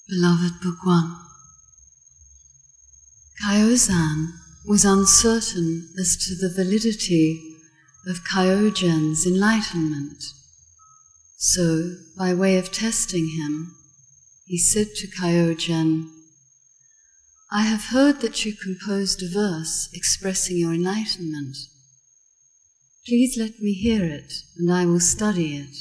Beloved Bhagwan, Kaiozan was uncertain as to the validity of Kyogen's enlightenment. So, by way of testing him, he said to Kyogen, "I have heard that you composed a verse expressing your enlightenment. Please let me hear it, and I will study it."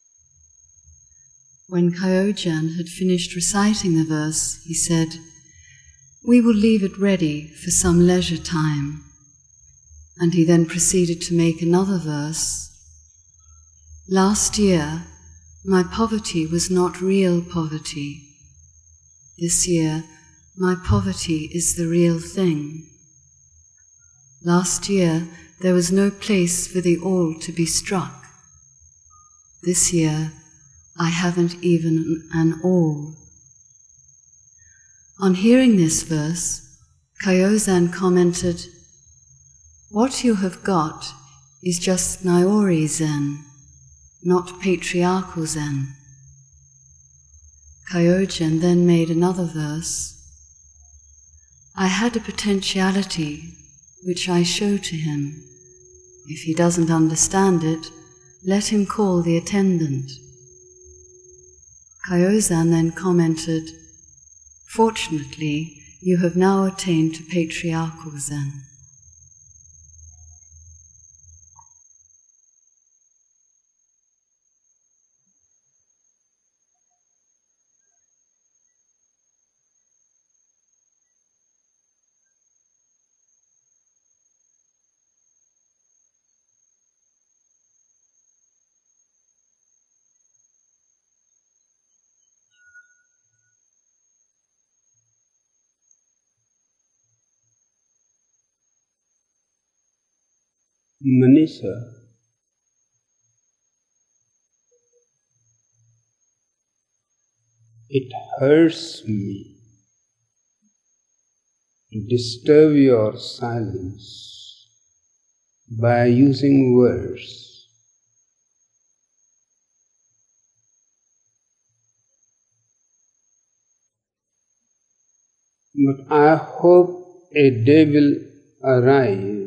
When Kyogen had finished reciting the verse, he said, "We will leave it ready for some leisure time." And he then proceeded to make another verse. "Last year, my poverty was not real poverty. This year, my poverty is the real thing. Last year, there was no place for the awl to be struck. This year, I haven't even an awl." On hearing this verse, Kaiozan commented, "What you have got is just Nyori Zen, not patriarchal Zen." Kyogen then made another verse. "I had a potentiality which I show to him. If he doesn't understand it, let him call the attendant." Kaiozan then commented, "Fortunately, you have now attained to patriarchal Zen." Manisha, it hurts me to disturb your silence by using words. But I hope a day will arrive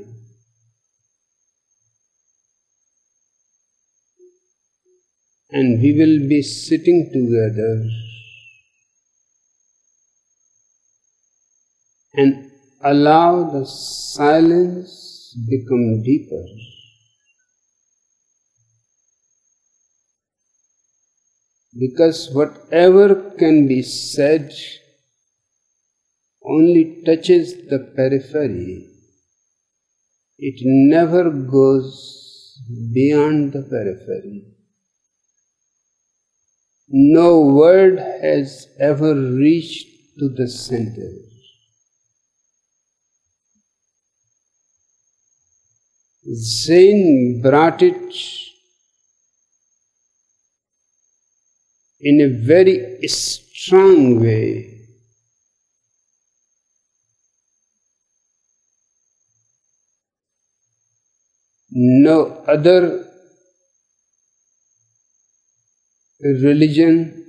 and we will be sitting together and allow the silence become deeper. Because whatever can be said only touches the periphery. It never goes beyond the periphery. No word has ever reached to the center. Zen brought it in a very strong way. No other religion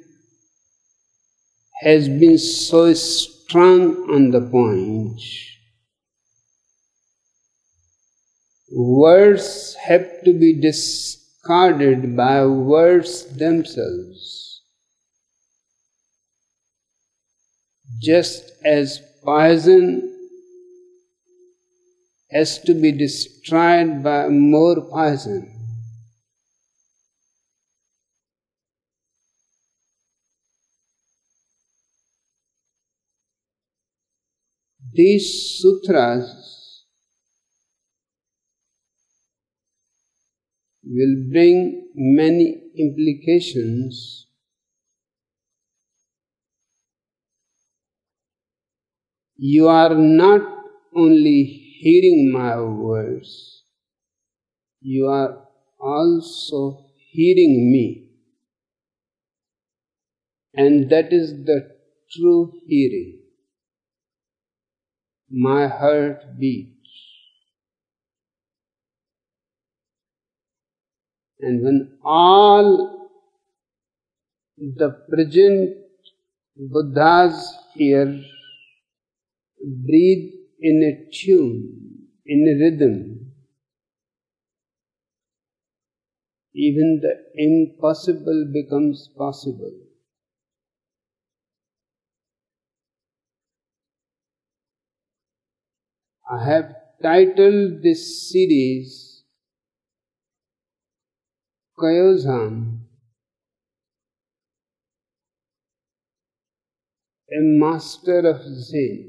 has been so strong on the point. Words have to be discarded by words themselves. Just as poison has to be destroyed by more poison. These sutras will bring many implications. You are not only hearing my words, you are also hearing me. And that is the true hearing. My heart beats. And when all the present Buddhas here breathe in a tune, in a rhythm. Even the impossible becomes possible. I have titled this series Kaiozan, a master of Zen.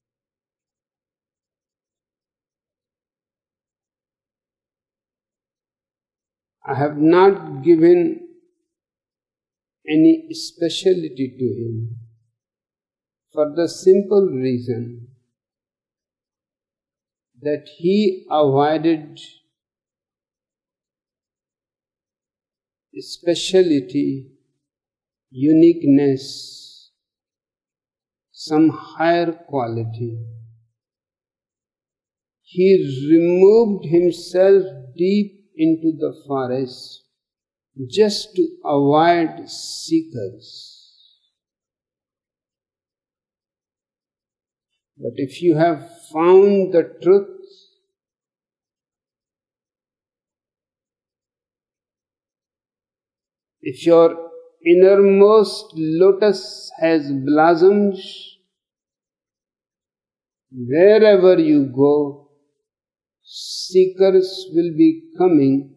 I have not given any speciality to him for the simple reason that he avoided speciality, uniqueness, some higher quality. He removed himself deep into the forest just to avoid seekers. But if you have found the truth, if your innermost lotus has blossomed, wherever you go, seekers will be coming.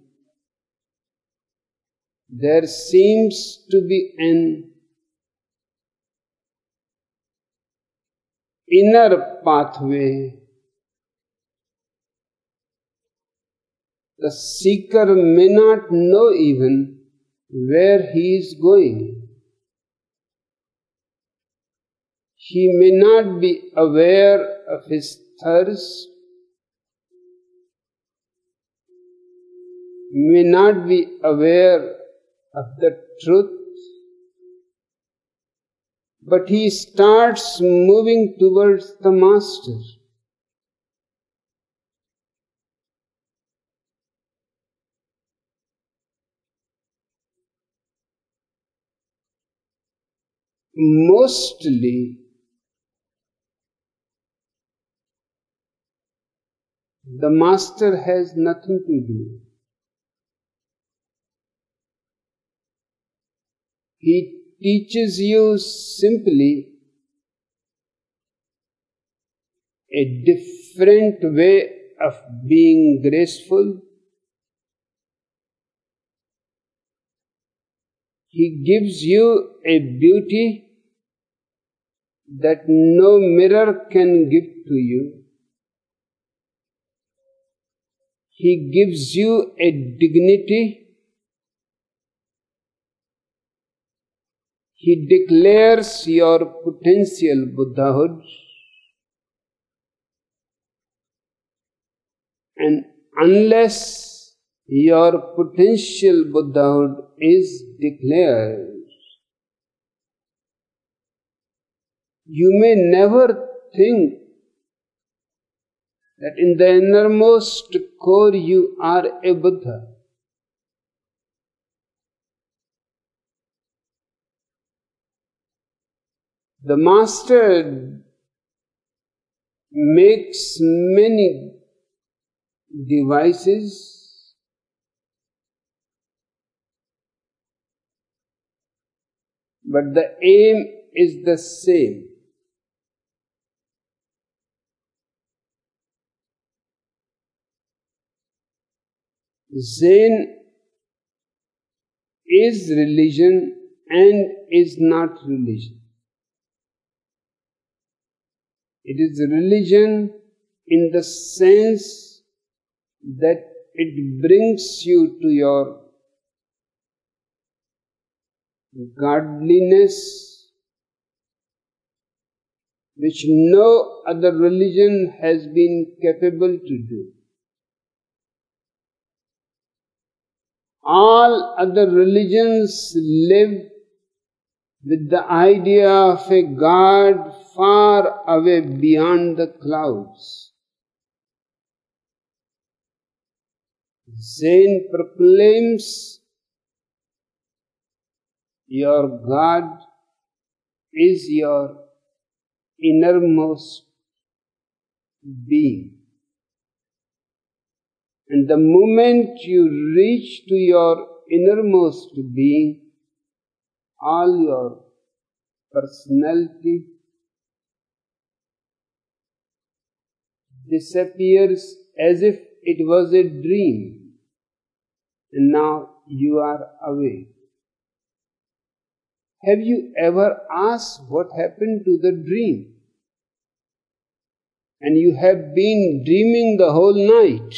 There seems to be an inner pathway. The seeker may not know even where he is going. He may not be aware of his thirst, may not be aware of the truth, but he starts moving towards the Master. Mostly, the Master has nothing to do. He teaches you simply a different way of being graceful. He gives you a beauty that no mirror can give to you. He gives you a dignity. He declares your potential Buddhahood. And unless your potential Buddhahood is declared, you may never think that in the innermost core you are a Buddha. The Master makes many devices, but the aim is the same. Zen is religion and is not religion. It is religion in the sense that it brings you to your godliness, which no other religion has been capable to do. All other religions live with the idea of a God far away beyond the clouds. Zen proclaims your God is your innermost being. And the moment you reach to your innermost being, all your personality disappears as if it was a dream, and now you are awake. Have you ever asked what happened to the dream? And you have been dreaming the whole night.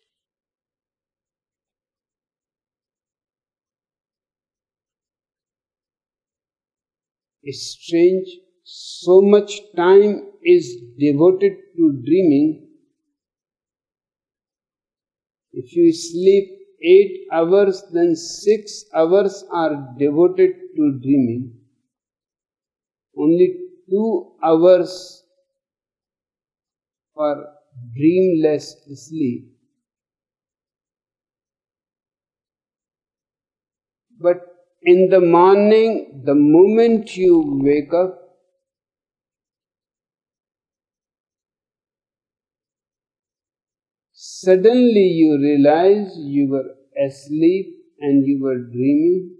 It's strange, so much time is devoted to dreaming. If you sleep 8 hours, then 6 hours are devoted to dreaming. Only 2 hours for dreamless sleep. But in the morning, the moment you wake up, suddenly you realize you were asleep and you were dreaming,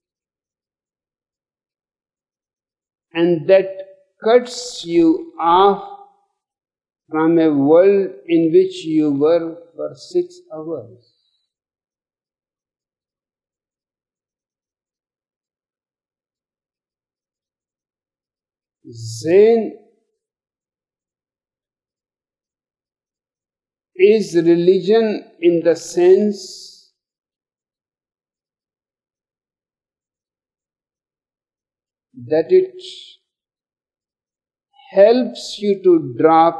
and that cuts you off from a world in which you were for 6 hours. Zen is religion in the sense that it helps you to drop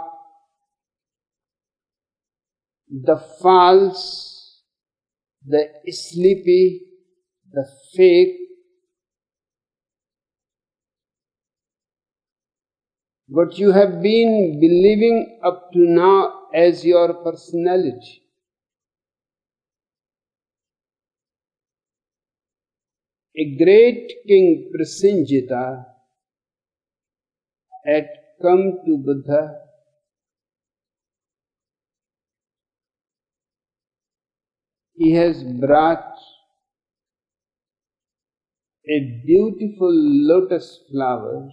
the false, the sleepy, the fake, what you have been believing up to now as your personality. A great king, Prasenjita, had come to Buddha He has brought a beautiful lotus flower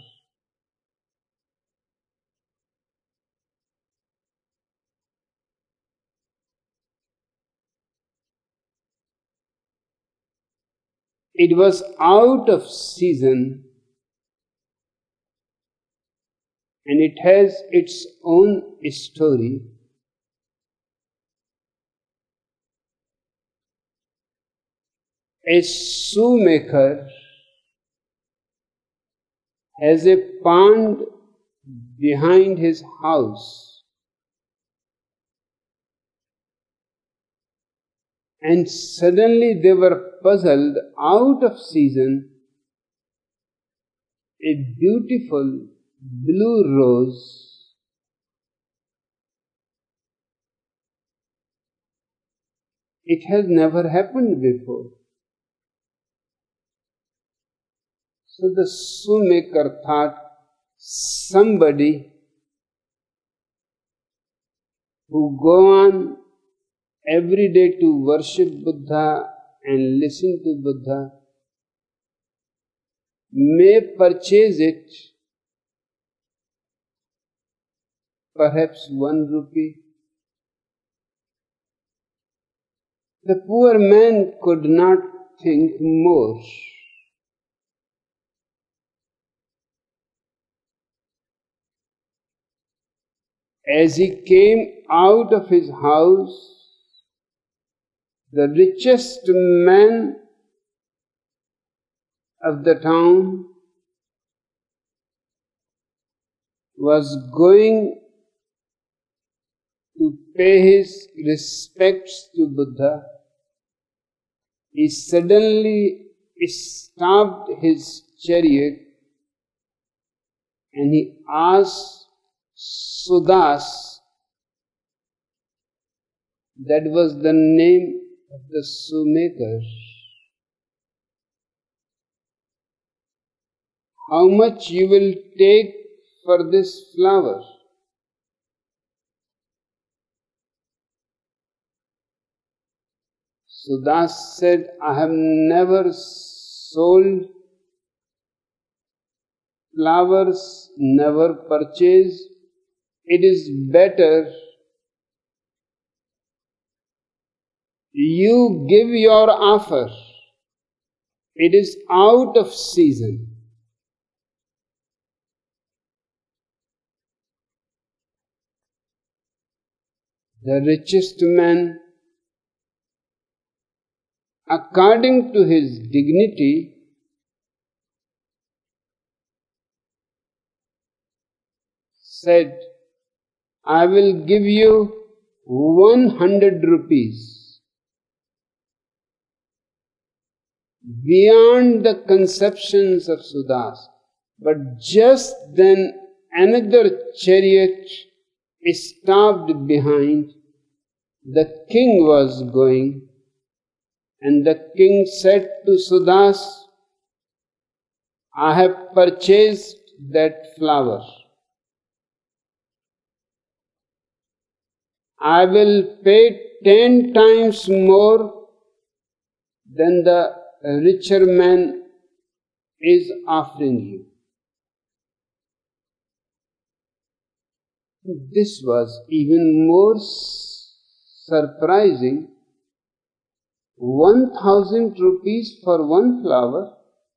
It was out of season and it has its own story. A shoemaker has a pond behind his house, and suddenly they were puzzled. Out of season, a beautiful blue rose it has never happened before. So the shoemaker thought, somebody who go on every day to worship Buddha and listen to Buddha may purchase it, perhaps 1 rupee. The poor man could not think more. As he came out of his house, the richest man of the town was going to pay his respects to Buddha. He suddenly stopped his chariot and he asked Sudas, that was the name of the shoemaker, how much you will take for this flower? Sudas said, I have never sold flowers, never purchased. It is better you give your offer. It is out of season. The richest man, according to his dignity, said, I will give you 100 rupees. Beyond the conceptions of Sudas. But just then another chariot stopped behind. The king was going, and the king said to Sudas, I have purchased that flower. I will pay 10 times more than the richer man is offering you. This was even more surprising. 1,000 rupees for one flower.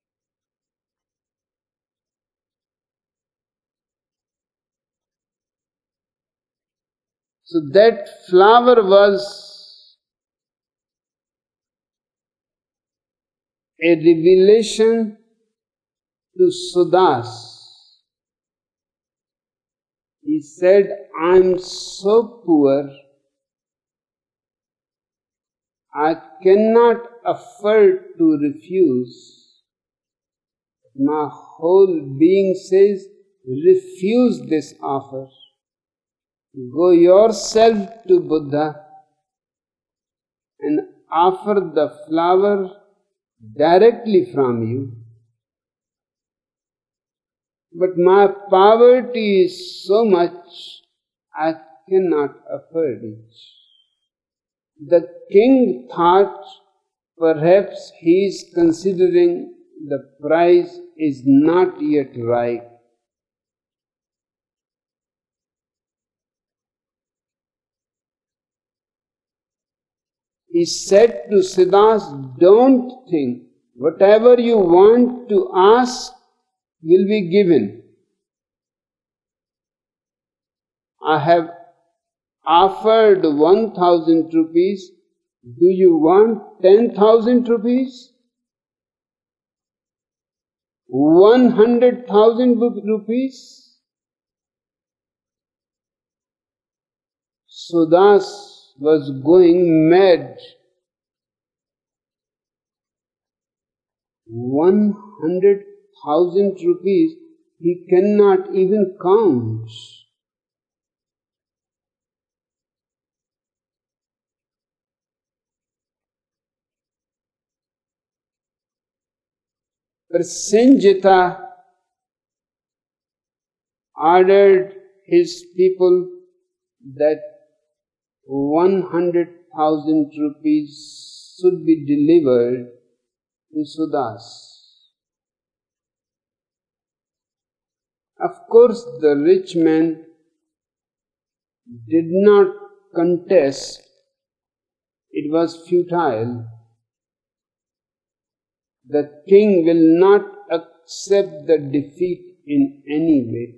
So that flower was a revelation to Sudas. He said, I am so poor, I cannot afford to refuse. My whole being says, refuse this offer. Go yourself to Buddha and offer the flower directly from you. But my poverty is so much, I cannot afford it. The king thought perhaps he is considering the price is not yet right. He said to Sudas, don't think, whatever you want to ask will be given. I have offered 1,000 rupees. Do you want 10,000 rupees? 100,000 rupees? Sudas was going mad. 100,000 rupees he cannot even count. Prasenjita ordered his people that 100,000 rupees should be delivered to Sudas. Of course, the rich man did not contest. It was futile. The king will not accept the defeat in any way.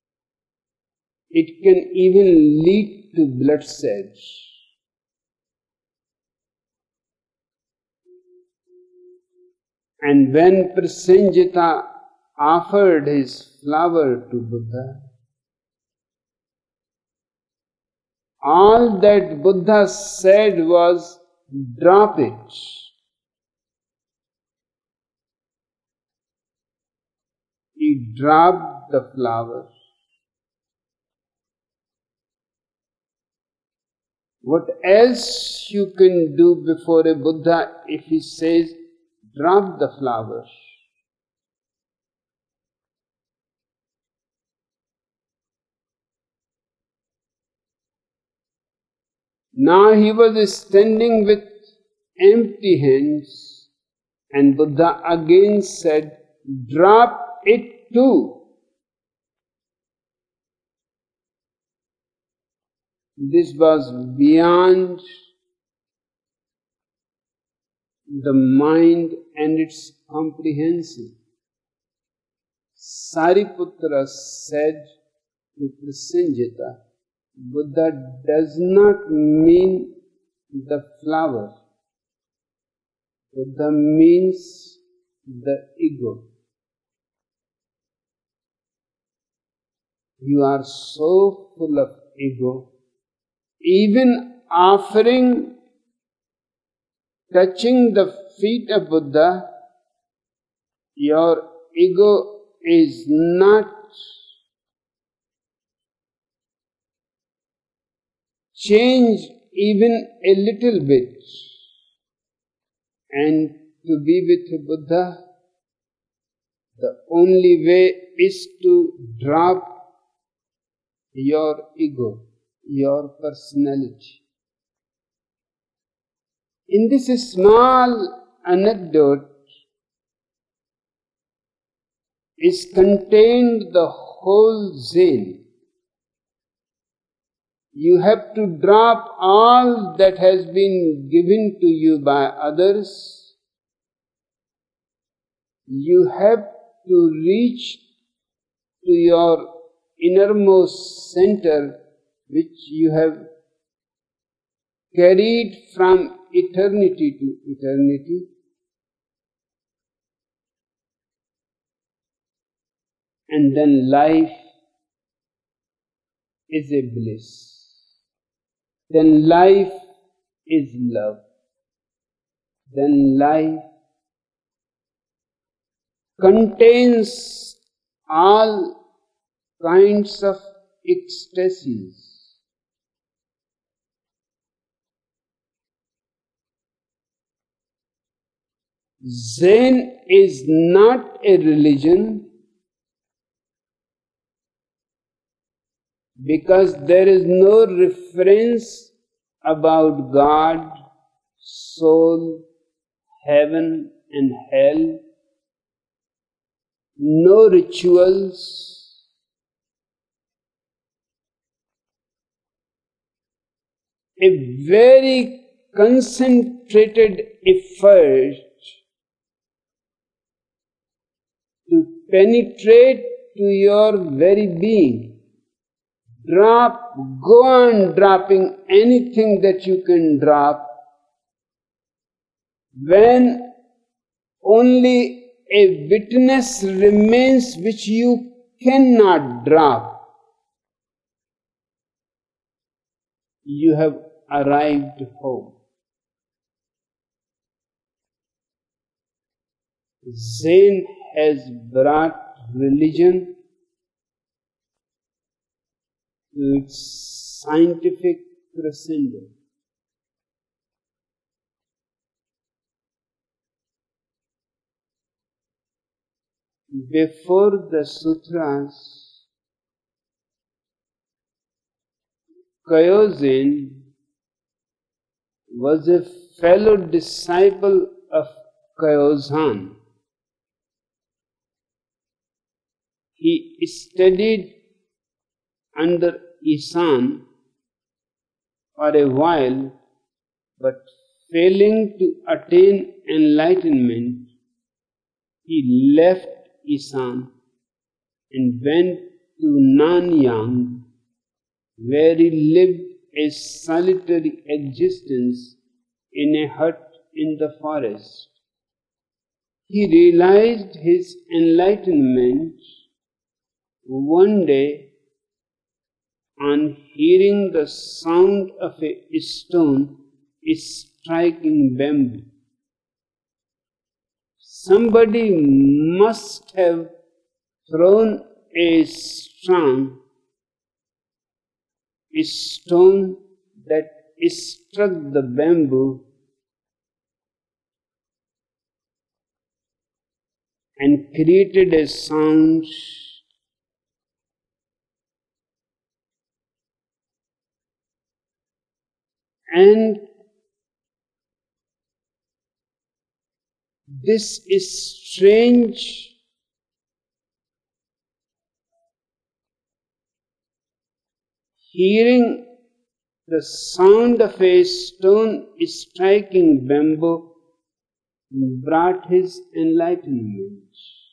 It can even lead to bloodshed. And when Prasenjita offered his flower to Buddha, all that Buddha said was, drop it. He dropped the flower. What else you can do before a Buddha if he says, drop the flower? Now he was standing with empty hands, and Buddha again said, "Drop it too." This was beyond the mind and its comprehension. Sariputra said to Prasenjita, Buddha does not mean the flower. Buddha means the ego. You are so full of ego, even offering, touching the feet of Buddha, your ego is not changed even a little bit. And to be with Buddha, the only way is to drop your ego, your personality. In this small anecdote is contained the whole Zen. You have to drop all that has been given to you by others. You have to reach to your innermost center, which you have carried from eternity to eternity. And then life is a bliss. Then life is love. Then life contains all kinds of ecstasies. Zen is not a religion because there is no reference about God, soul, heaven and hell, no rituals. A very concentrated effort to penetrate to your very being. Go on dropping anything that you can drop. When only a witness remains which you cannot drop, you have arrived home. Zen has brought religion to its scientific crescendo. Before the sutras, Kaizen was a fellow disciple of Kaiozan. He studied under Isan for a while, but failing to attain enlightenment, he left Isan and went to Nanyang, where he lived a solitary existence in a hut in the forest. He realized his enlightenment one day on hearing the sound of a stone striking bamboo. Somebody must have thrown a strong stone that struck the bamboo and created a sound And this is strange hearing the sound of a stone striking bamboo brought his enlightenment.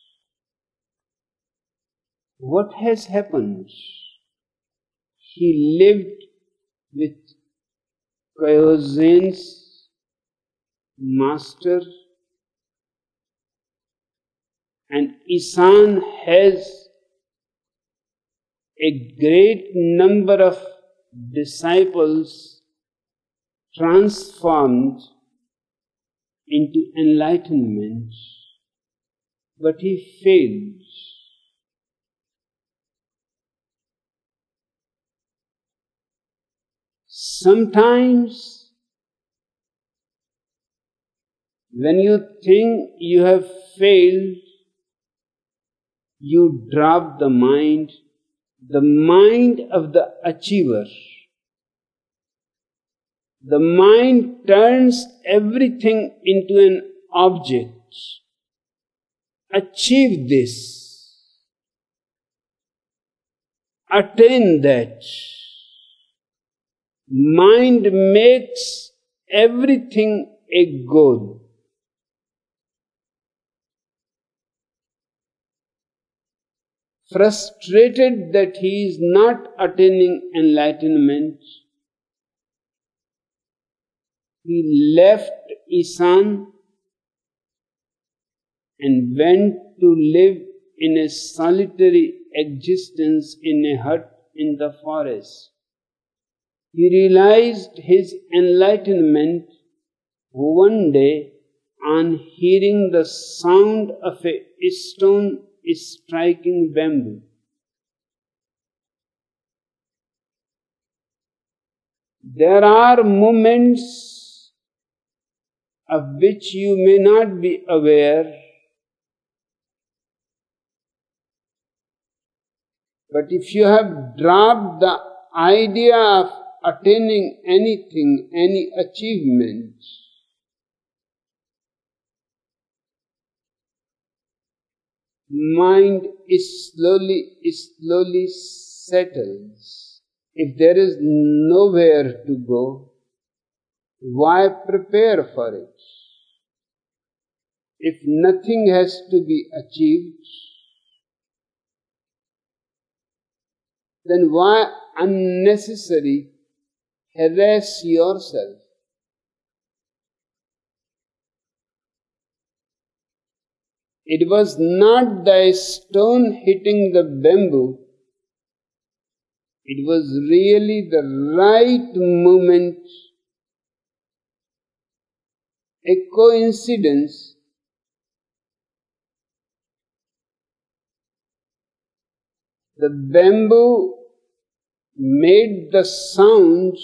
What has happened? He lived with Kyozen's master, and Isan has a great number of disciples transformed into enlightenment, but he failed. Sometimes, when you think you have failed, you drop the mind of the achiever. The mind turns everything into an object. Achieve this. Attain that. Mind makes everything a goal. Frustrated that he is not attaining enlightenment, he left Isan and went to live in a solitary existence in a hut in the forest. He realized his enlightenment one day on hearing the sound of a stone striking bamboo. There are moments of which you may not be aware, but if you have dropped the idea of attaining anything, any achievement, mind is slowly settles. If there is nowhere to go, why prepare for it? If nothing has to be achieved, then why unnecessarily harass yourself? It was not the stone hitting the bamboo, it was really the right moment, a coincidence. The bamboo made the sound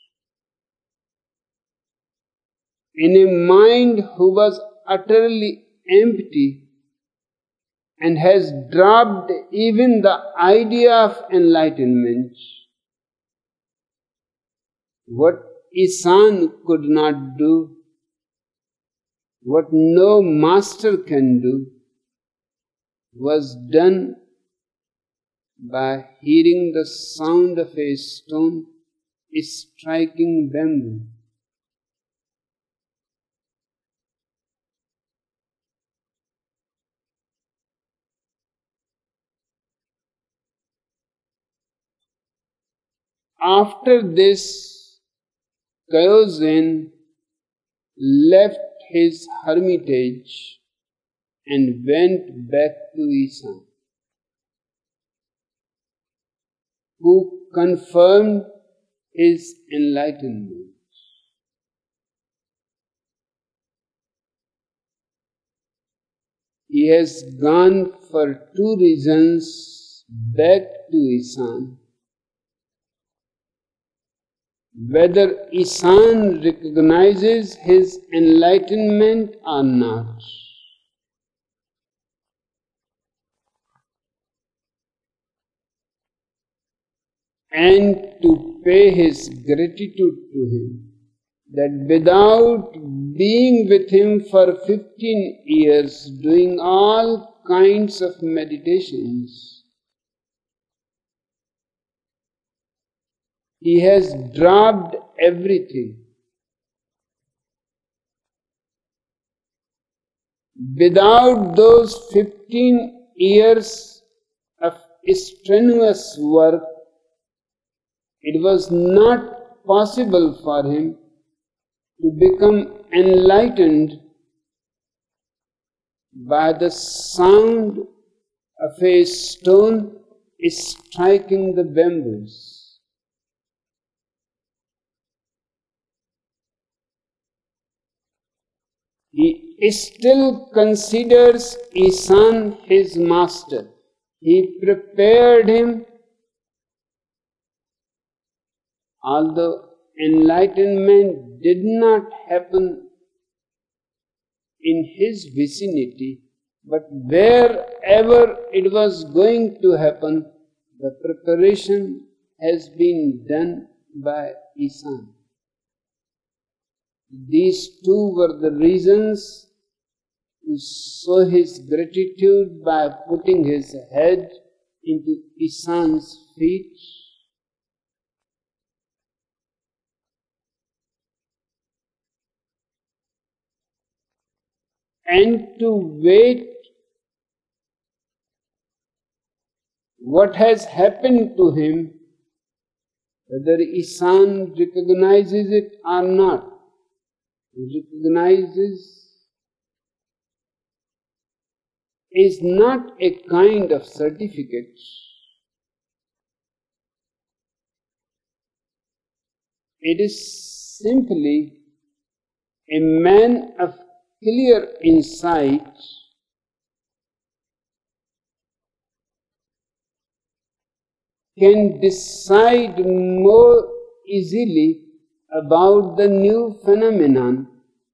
in a mind who was utterly empty and has dropped even the idea of enlightenment. What Isan could not do, what no master can do, was done by hearing the sound of a stone striking bamboo. After this, Kyozen left his hermitage and went back to Isan, who confirmed his enlightenment. He has gone for two reasons back to Isan. Whether Isan recognizes his enlightenment or not. And to pay his gratitude to him. that without being with him for 15 years, doing all kinds of meditations, he has dropped everything. Without those 15 years of strenuous work, it was not possible for him to become enlightened by the sound of a stone striking the bamboos. He still considers Isan his master. He prepared him, although enlightenment did not happen in his vicinity, but wherever it was going to happen, the preparation has been done by Isan. These two were the reasons to show his gratitude by putting his head into Isan's feet. And to wait what has happened to him, whether Isan recognizes it or not. He recognizes is not a kind of certificate. It is simply a man of clear insight can decide more easily about the new phenomenon.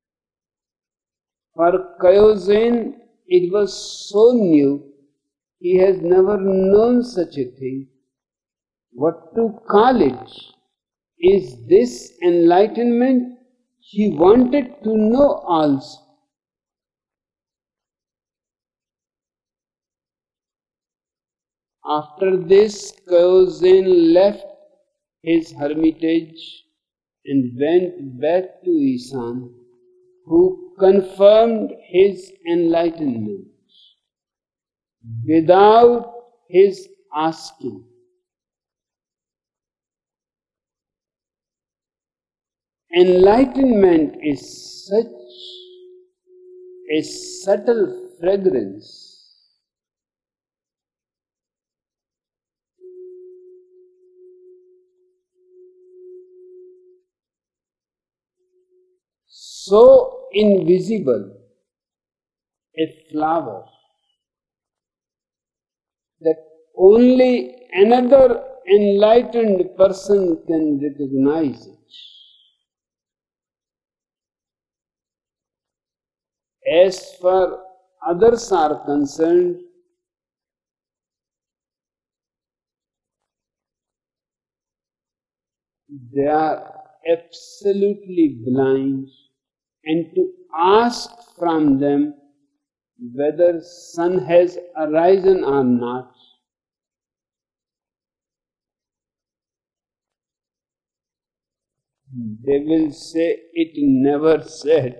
For Kaizen, it was so new, he has never known such a thing. What to call it? Is this enlightenment? He wanted to know also. After this, Kaizen left his hermitage and went back to Isan, who confirmed his enlightenment without his asking. Enlightenment is such a subtle fragrance. So invisible, a flower, that only another enlightened person can recognize it. As far others are concerned, they are absolutely blind, and to ask from them whether sun has arisen or not, they will say it never set.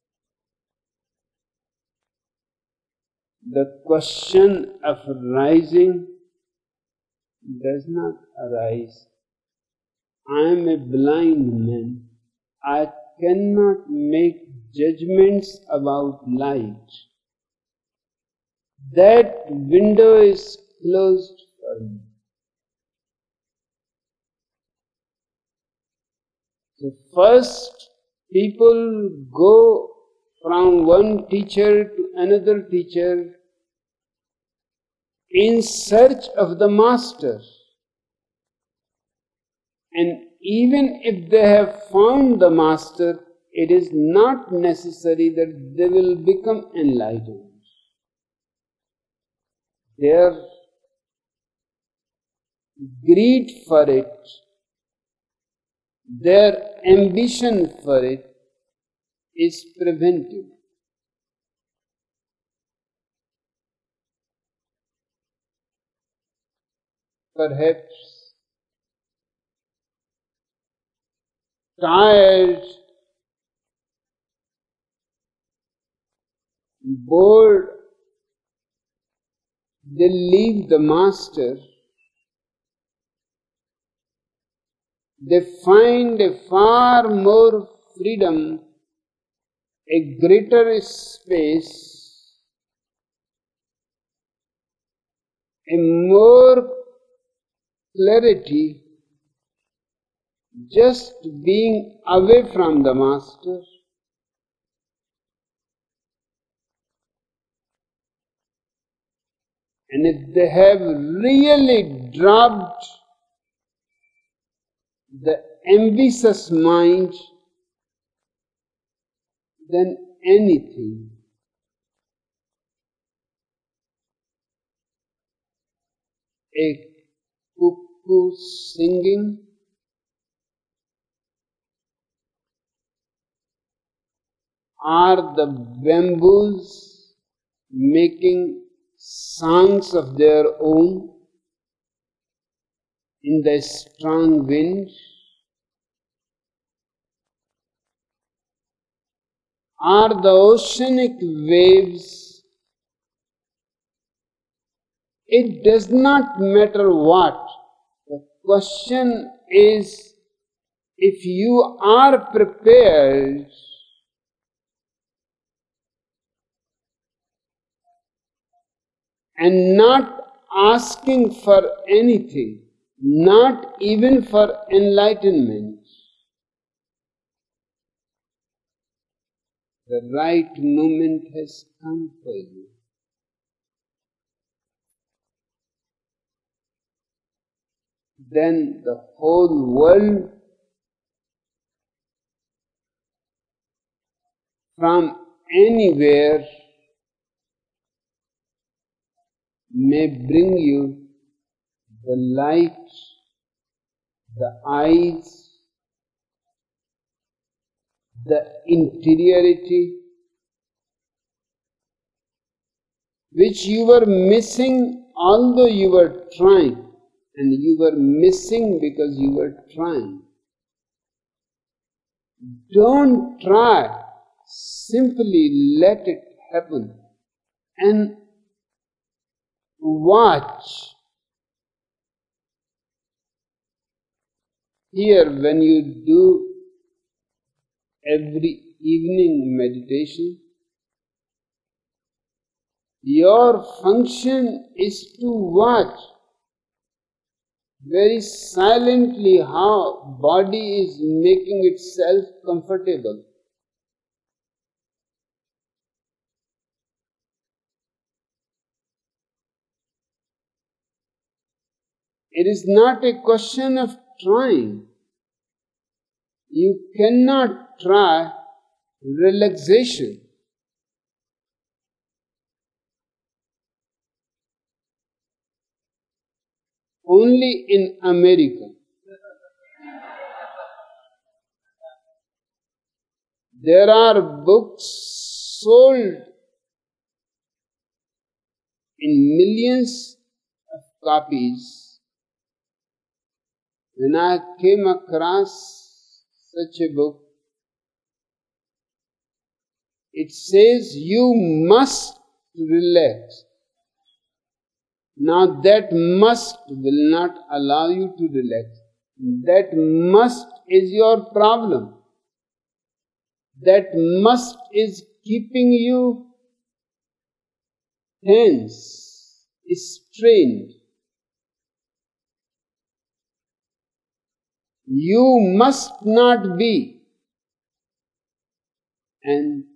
The question of rising does not arise. I am a blind man. I cannot make judgments about light. That window is closed for me. So first, people go from one teacher to another teacher in search of the master. And even if they have found the master, it is not necessary that they will become enlightened. Their greed for it their ambition for it is preventive. Perhaps tired, bored, they leave the master. They find a far more freedom, a greater space, a more clarity, just being away from the master. And if they have really dropped the ambitious mind, then anything, a cuckoo singing, or the bamboos making songs of their own in the strong wind, or the oceanic waves, it does not matter what. The question is, if you are prepared and not asking for anything, not even for enlightenment, the right moment has come for you. Then the whole world, from anywhere, may bring you the light, the eyes, the interiority, which you were missing although you were trying, and you were missing because you were trying. Don't try, simply let it happen and watch. Here, when you do every evening meditation, your function is to watch very silently how body is making itself comfortable. It is not a question of trying. You cannot try relaxation. Only in America. There are books sold in millions of copies. When I came across such a book, it says you must relax. Now that must will not allow you to relax. That must is your problem. That must is keeping you tense, strained. You must not be. And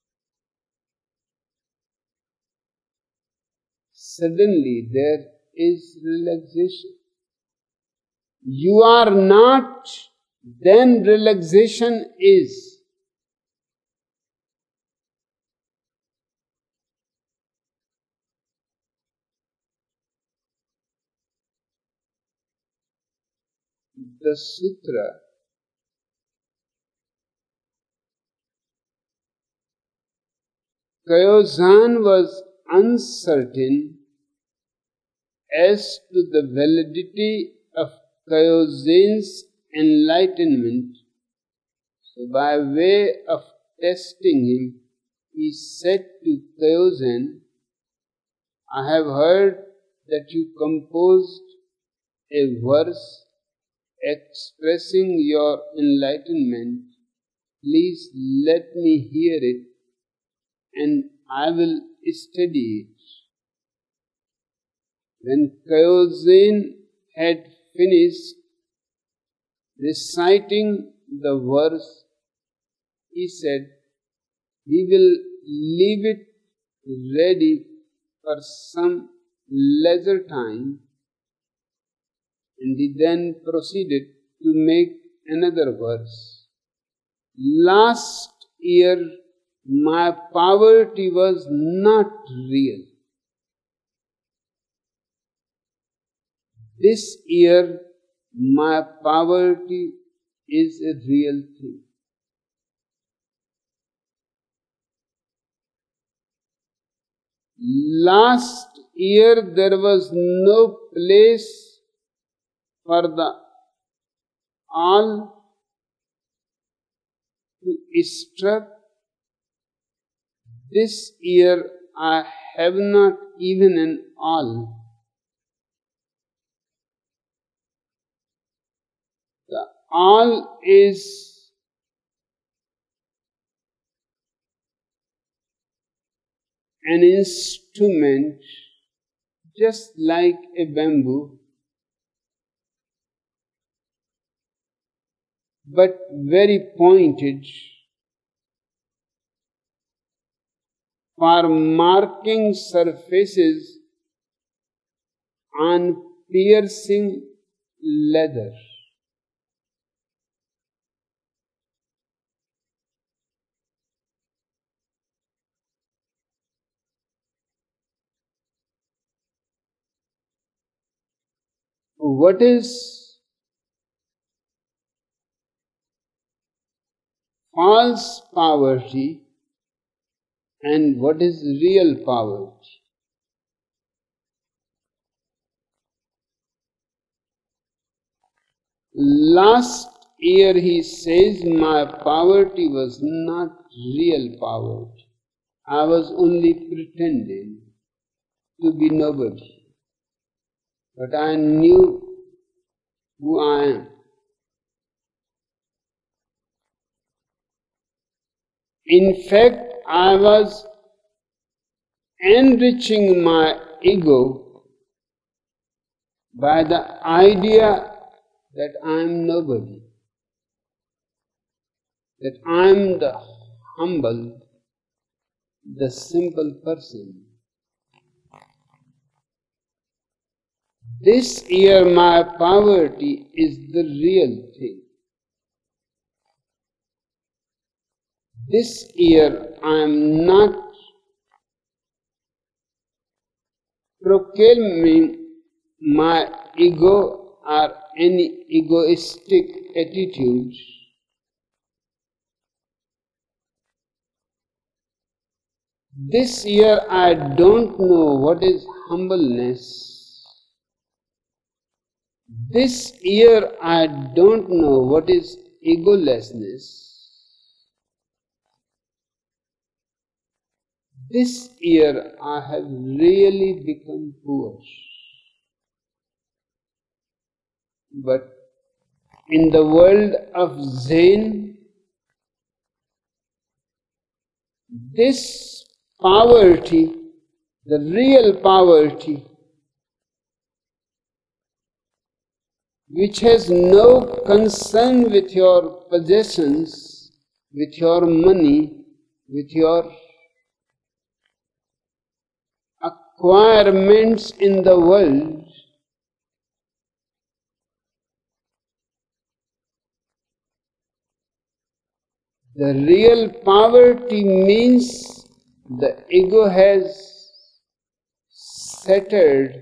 suddenly there is relaxation. You are not, then relaxation is. The sutra Kaiozan was uncertain as to the validity of Kaiozan's enlightenment. So by way of testing him, he said to Kaiozan, I have heard that you composed a verse expressing your enlightenment. Please let me hear it, and I will study it. When Kaiozan had finished reciting the verse, he said, we will leave it ready for some leisure time, and he then proceeded to make another verse. Last year my poverty was not real. This year my poverty is a real thing. Last year there was no place for the all to struck. This year I have not even an all. The all is an instrument just like a bamboo, but very pointed for marking surfaces on piercing leather. What is false poverty and what is real poverty? Last year he says my poverty was not real poverty. I was only pretending to be nobody. But I knew who I am. In fact, I was enriching my ego by the idea that I am nobody, that I am the humble, the simple person. This year my poverty is the real thing. This year I am not proclaiming my ego or any egoistic attitude. This year I don't know what is humbleness. This year I don't know what is egolessness. This year I have really become poor. But in the world of Zen, this poverty, the real poverty, which has no concern with your possessions, with your money, with your acquirements in the world, the real poverty means the ego has shattered,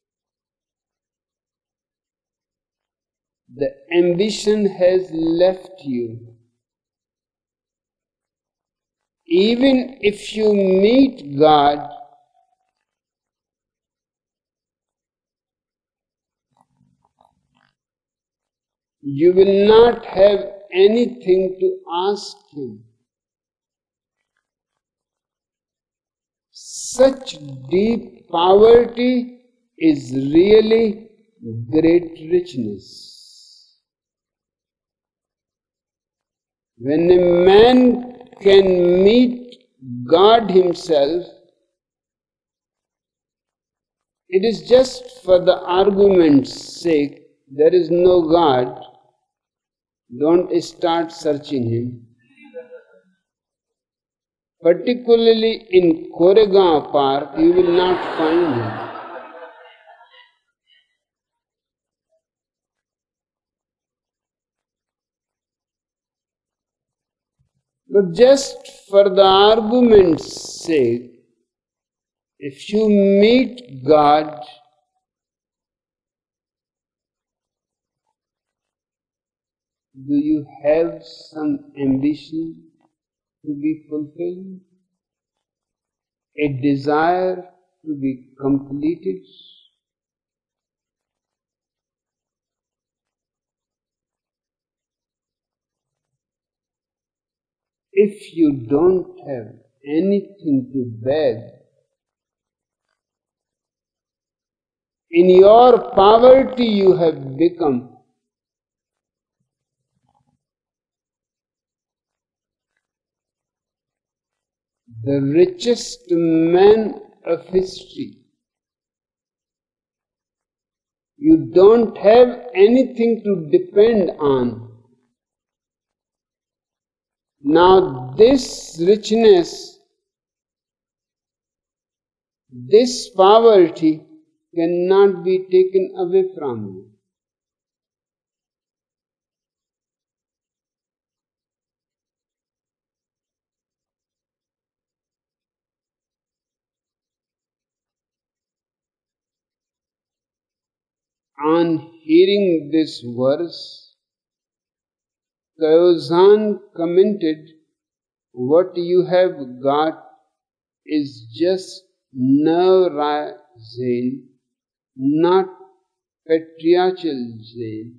the ambition has left you. even if you meet God, you will not have anything to ask Him. Such deep poverty is really great richness. When a man can meet God Himself, it is just for the argument's sake. There is no God. Don't start searching Him. Particularly in Koregaon Park, you will not find Him. But just for the argument's sake, if you meet God, do you have some ambition to be fulfilled? A desire to be completed? If you don't have anything to beg, in your poverty you have become the richest man of history. You don't have anything to depend on. Now this richness, this poverty cannot be taken away from you. On hearing this verse, Kayozan commented, "What you have got is just Navara Zen, not patriarchal Zen.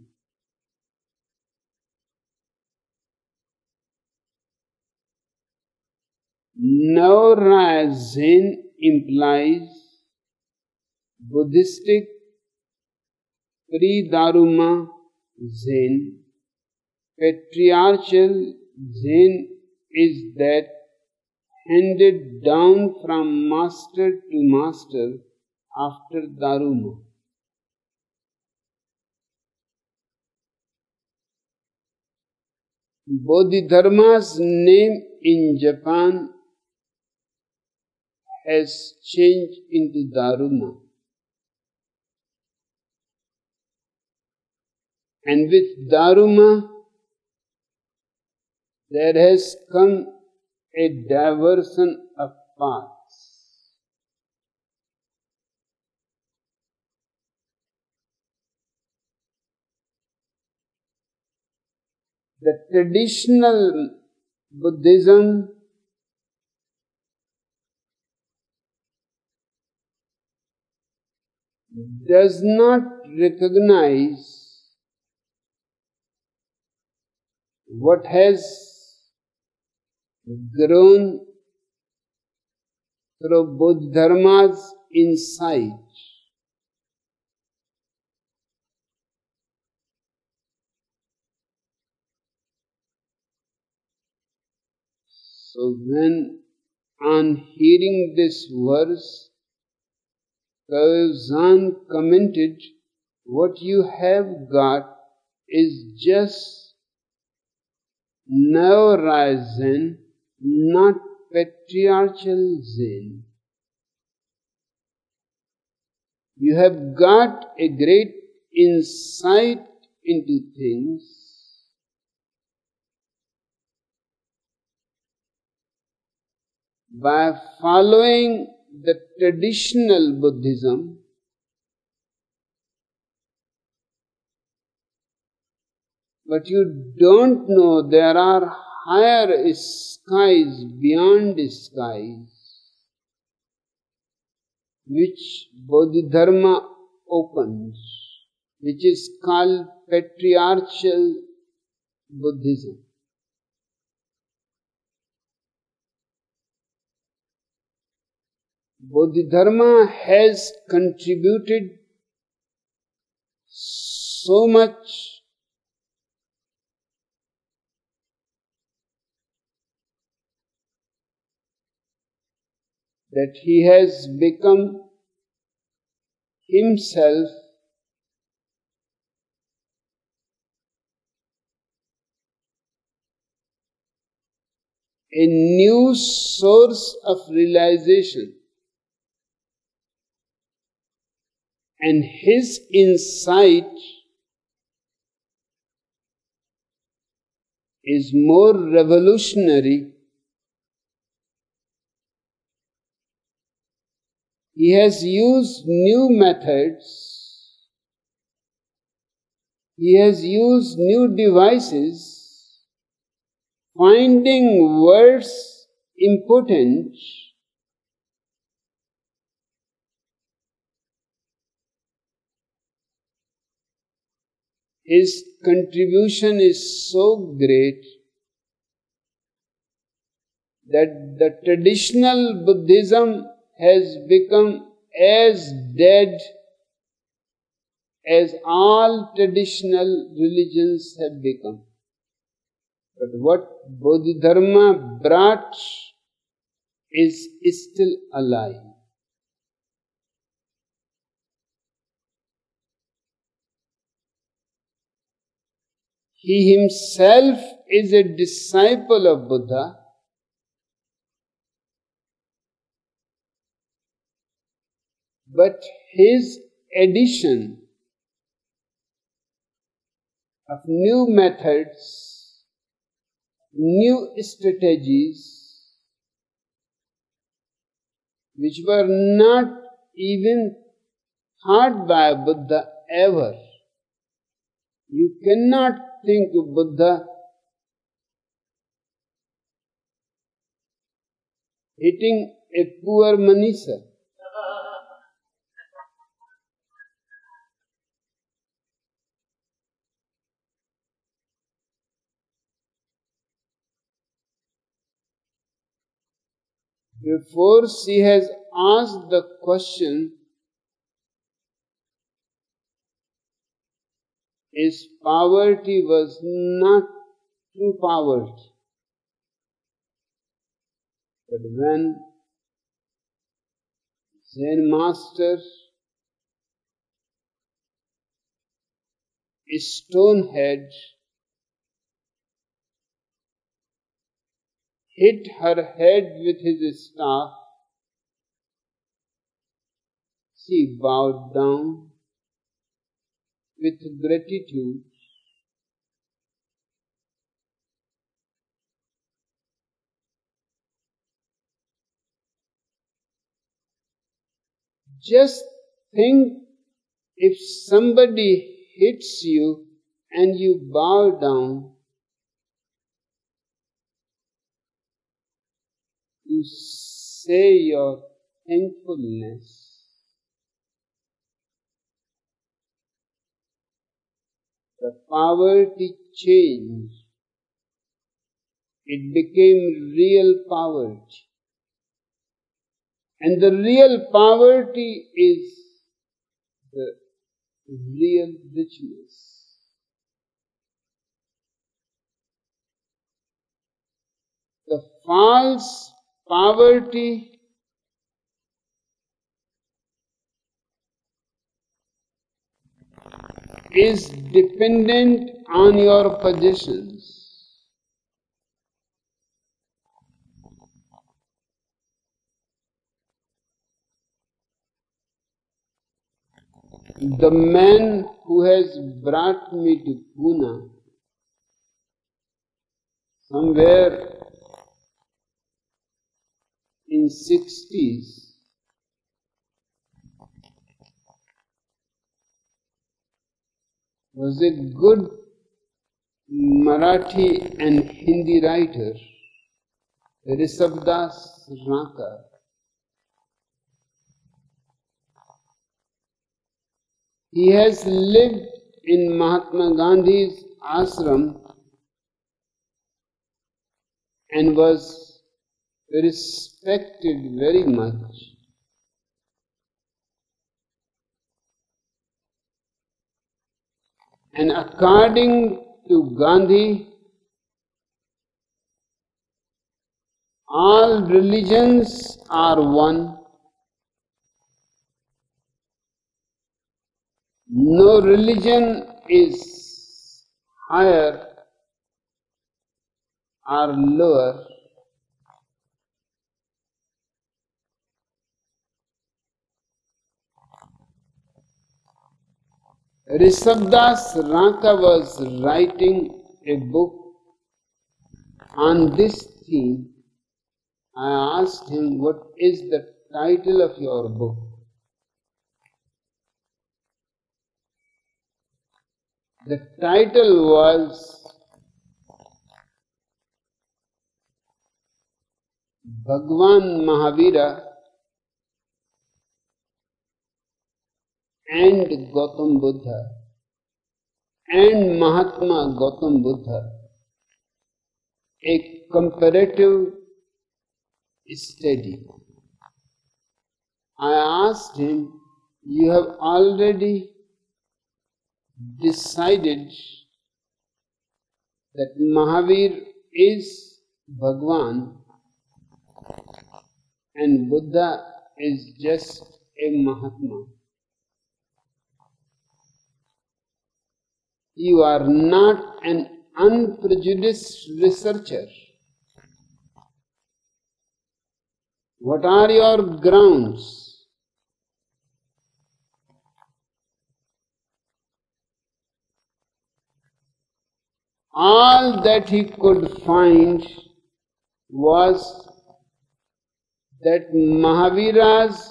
Navara Zen implies Buddhistic pre-Dharma Zen. Patriarchal Zen is that handed down from master to master after Dharma. Bodhidharma's name in Japan has changed into Dharma. And with Dharma, there has come a diversion of paths. The traditional Buddhism does not recognize what has grown through Bodhidharma's insight. So when on hearing this verse, Kayozan commented, "What you have got is just Navara Zen, not patriarchal Zen. You have got a great insight into things. By following the traditional Buddhism, but you don't know there are higher skies, beyond skies, which Bodhidharma opens, which is called patriarchal Buddhism. Bodhidharma has contributed so much that he has become himself a new source of realization, and his insight is more revolutionary. He has used new methods, he has used new devices, finding words impotent, his contribution is so great that the traditional Buddhism has become as dead as all traditional religions have become. But what Bodhidharma brought is still alive. He himself is a disciple of Buddha, but his addition of new methods, new strategies, which were not even thought by Buddha ever. You cannot think of Buddha hitting a poor Manisha. Before she has asked the question, his poverty was not true poverty. But when Zen master Stonehead hit her head with his staff, she bowed down with gratitude. Just think, if somebody hits you and you bow down, you say your thankfulness. The poverty changed. It became real poverty. And the real poverty is the real richness. The false poverty is dependent on your possessions. The man who has brought me to Pune, somewhere in 60s, was a good Marathi and Hindi writer Rishabhdas Ranka. He has lived in Mahatma Gandhi's ashram and was respected very much. And according to Gandhi, all religions are one. No religion is higher or lower. Rishabhdas Ranka was writing a book on this theme. I asked him, what is the title of your book? The title was Bhagwan Mahavira and Gautam Buddha and Mahatma Gautam Buddha, a comparative study. I asked him, you have already decided that Mahavir is Bhagwan and Buddha is just a Mahatma. You are not an unprejudiced researcher. What are your grounds? All that he could find was that Mahavira's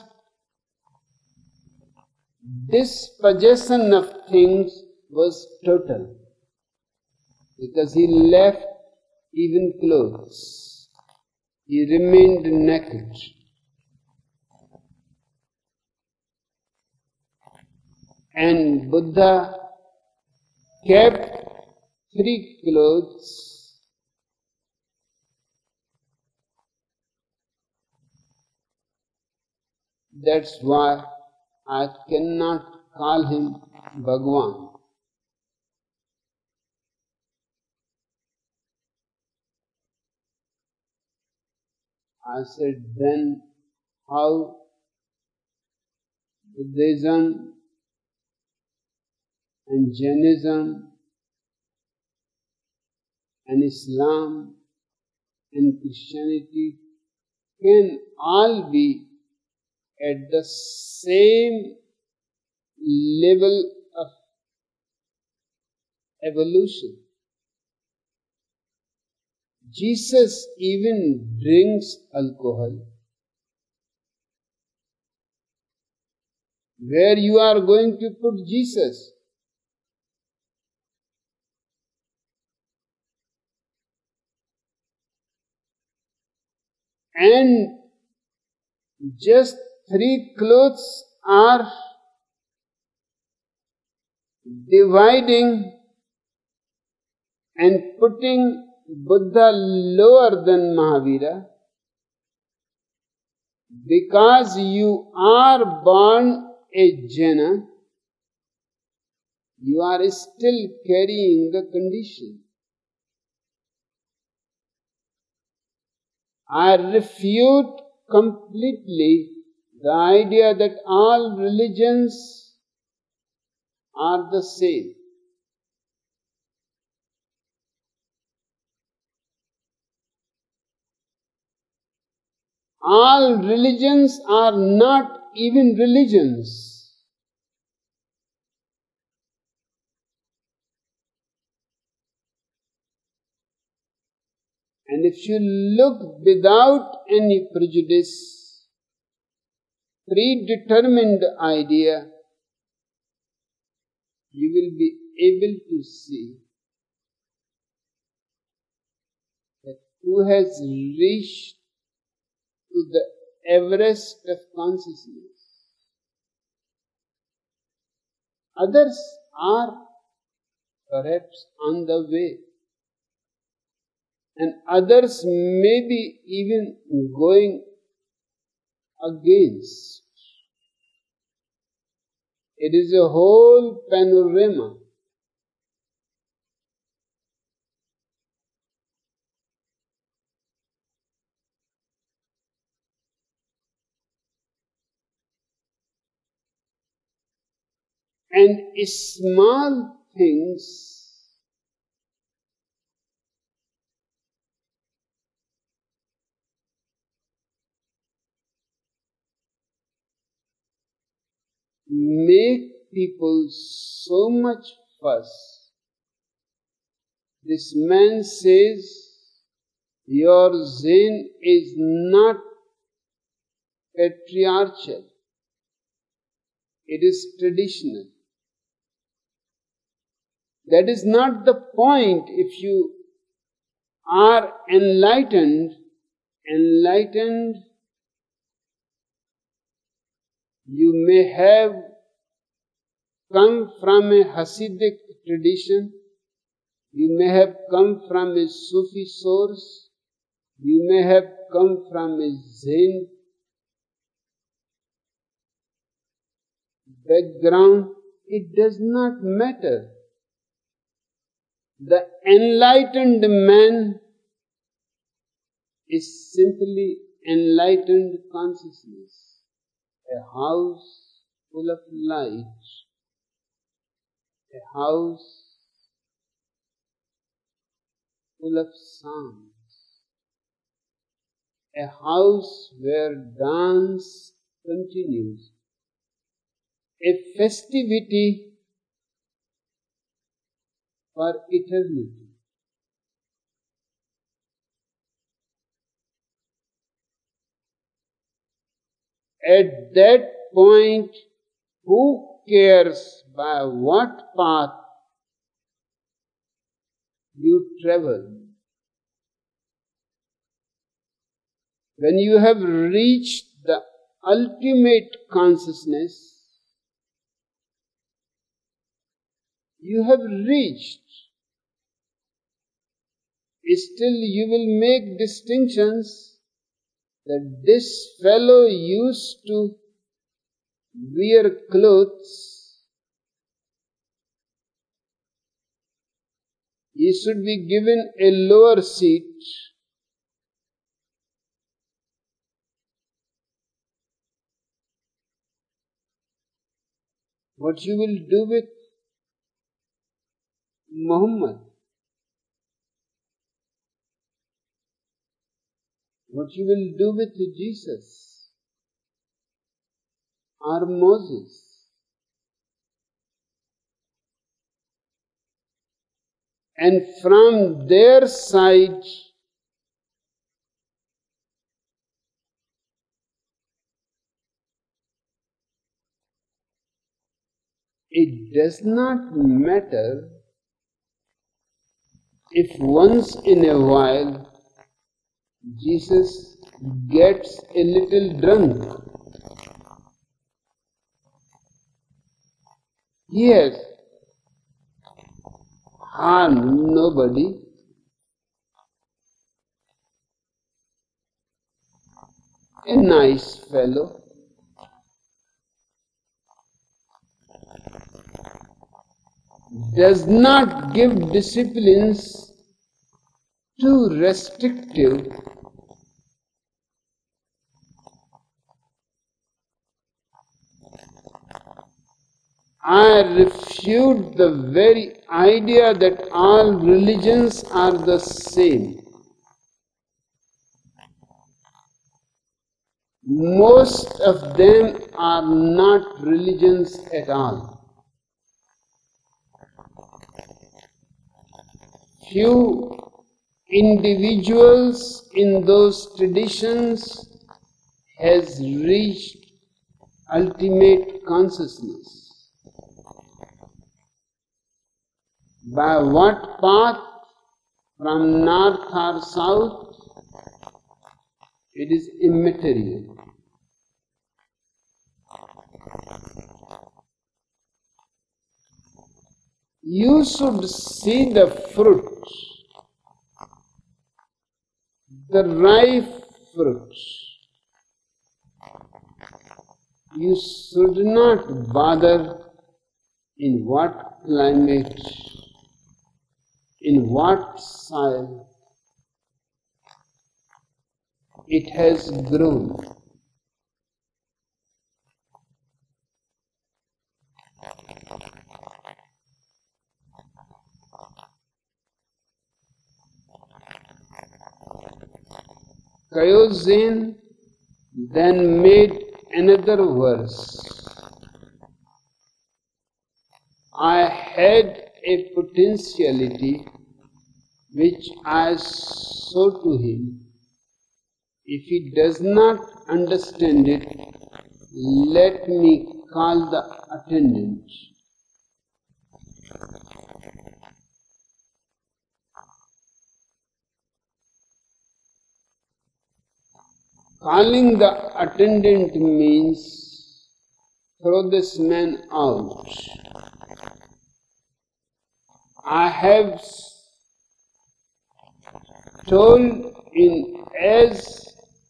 dispossession of things was total, because he left even clothes. He remained naked. And Buddha kept 3 clothes. That's why I cannot call him Bhagwan. I said, then how Buddhism and Jainism and Islam and Christianity can all be at the same level of evolution? Jesus even drinks alcohol. Where you are going to put Jesus? And just 3 clothes are dividing and putting Buddha lower than Mahavira, because you are born a Jaina, you are still carrying the condition. I refute completely the idea that all religions are the same. All religions are not even religions. And if you look without any prejudice, predetermined idea, you will be able to see who has reached to the Everest of consciousness. Others are perhaps on the way, and others may be even going against. It is a whole panorama. And small things make people so much fuss. This man says, your Zen is not patriarchal, it is traditional. That is not the point. If you are enlightened, you may have come from a Hasidic tradition, you may have come from a Sufi source, you may have come from a Zen background. It does not matter. The enlightened man is simply enlightened consciousness, a house full of light, a house full of sounds, a house where dance continues, a festivity for eternity. At that point, who cares by what path you travel? When you have reached the ultimate consciousness, you have reached. Still you will make distinctions that this fellow used to wear clothes, he should be given a lower seat. What you will do with Muhammad? What you will do with Jesus or Moses? And from their side, it does not matter if once in a while Jesus gets a little drunk. He has harmed nobody. A nice fellow. Does not give disciplines too restrictive. I refute the very idea that all religions are the same. Most of them are not religions at all. Few individuals in those traditions has reached ultimate consciousness. By what path? From north or south? It is immaterial. You should see the fruit, the ripe fruit. You should not bother in what climate, in what soil it has grown. Kaizen then made another verse. I had a potentiality which I show to him. If he does not understand it, let me call the attendant. Calling the attendant means throw this man out. I have told in as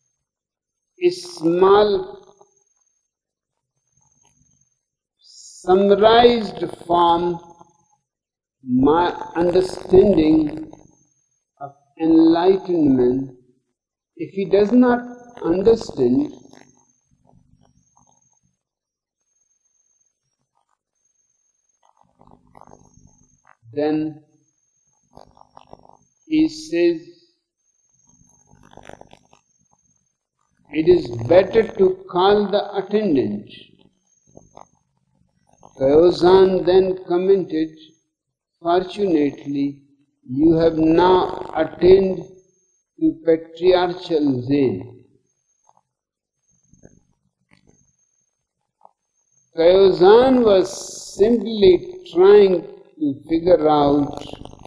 small summarized form my understanding of enlightenment. If he does not understand, then he says, it is better to call the attendant. Kaizen then commented, fortunately, you have now attained to patriarchal Zen. Kaizen was simply trying to figure out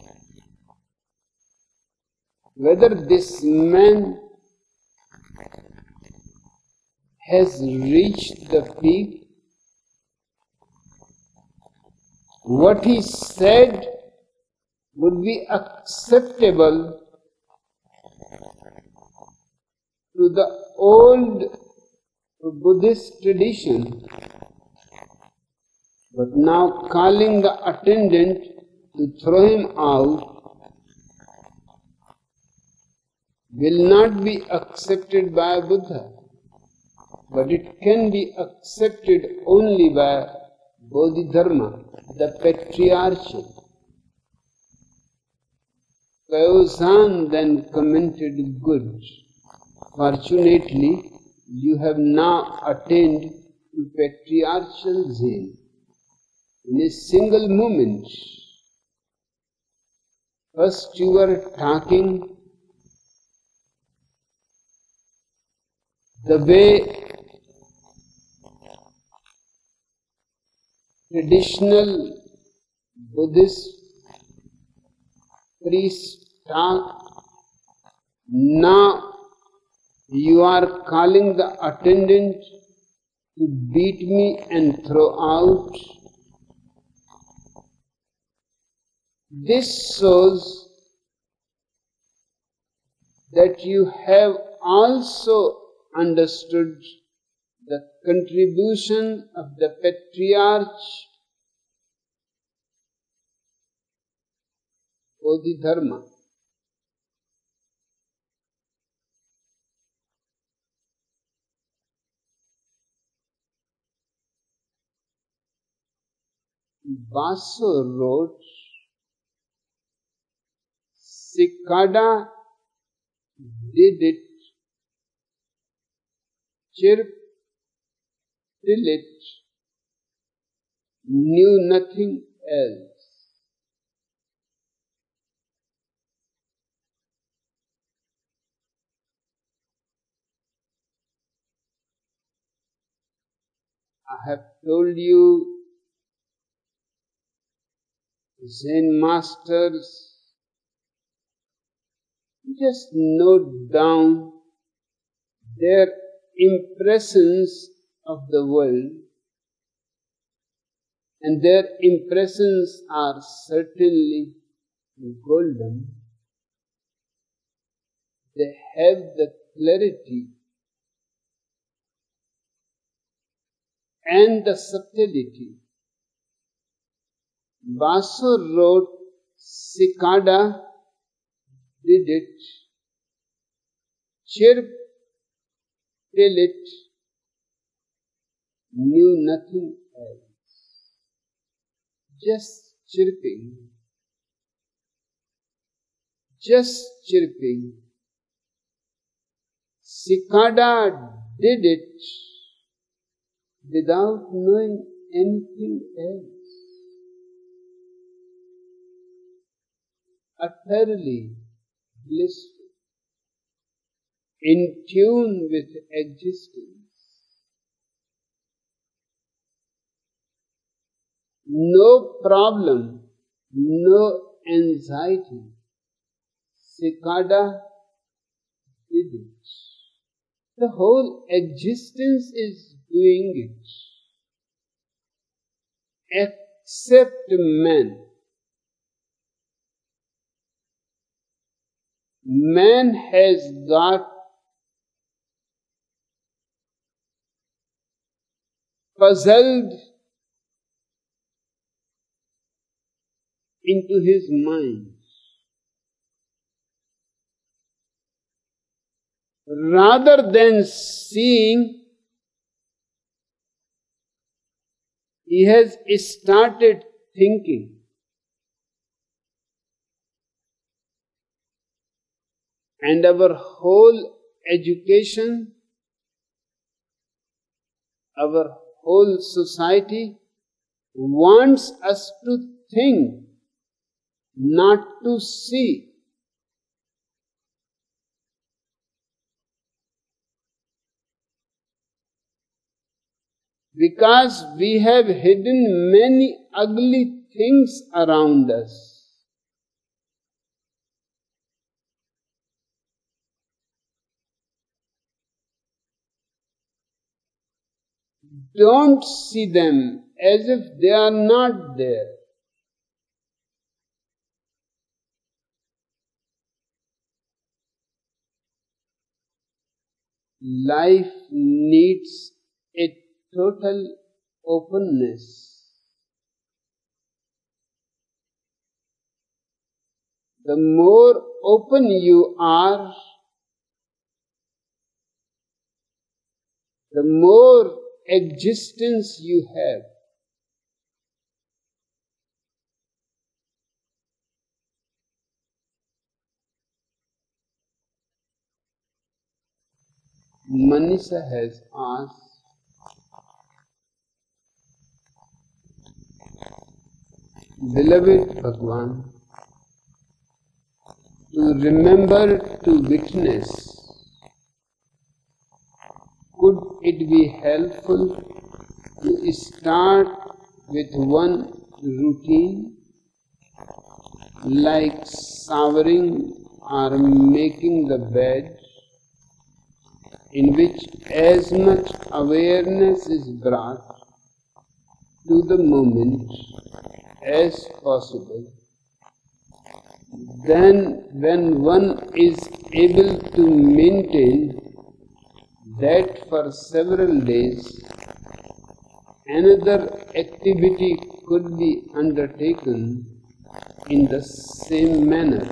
whether this man has reached the peak. What he said would be acceptable to the old Buddhist tradition, but now calling the attendant to throw him out will not be accepted by Buddha, but it can be accepted only by Bodhidharma, the patriarchal. Kaizen then commented, good. Fortunately, you have now attained to patriarchal Zen. In a single moment, first you were talking the way traditional Buddhist priests talk. Now you are calling the attendant to beat me and throw out. This shows that you have also understood the contribution of the patriarch Bodhidharma. Baso wrote, Cicada did it, chirp till it knew nothing else. I have told you, Zen masters, just note down their impressions of the world, and their impressions are certainly golden. They have the clarity and the subtlety. Baso wrote, cicada did it, chirp till it knew nothing else. Just chirping, just chirping. Cicada did it without knowing anything else. Utterly blissful, in tune with existence. No problem, no anxiety. Cicada did it. The whole existence is doing it, except man. Man has got puzzled into his mind. Rather than seeing, he has started thinking. And our whole education, our whole society wants us to think, not to see. Because we have hidden many ugly things around us. Don't see them as if they are not there. Life needs a total openness. The more open you are, the more existence you have. Manisha has asked, beloved Bhagwan, to remember to witness, could it be helpful to start with one routine like showering or making the bed, in which as much awareness is brought to the moment as possible? Then when one is able to maintain that for several days, another activity could be undertaken in the same manner.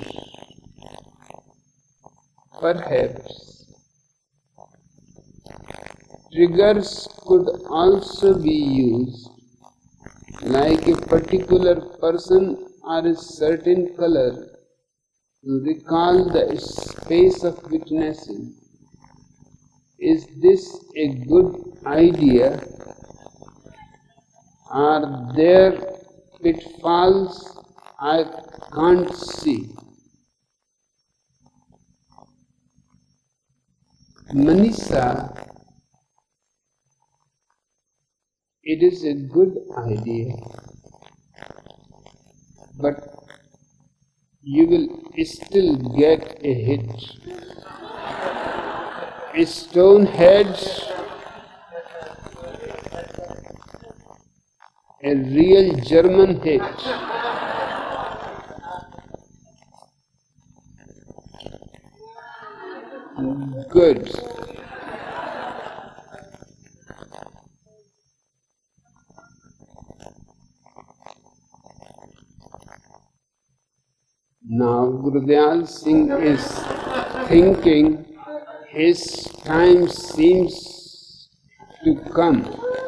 Perhaps triggers could also be used, like a particular person or a certain color, to recall the space of witnessing. Is this a good idea? Are there pitfalls I can't see? Manisha, it is a good idea, but you will still get a hit stone heads, a real German head. Good. Now Gurudayal Singh is thinking his time seems to come.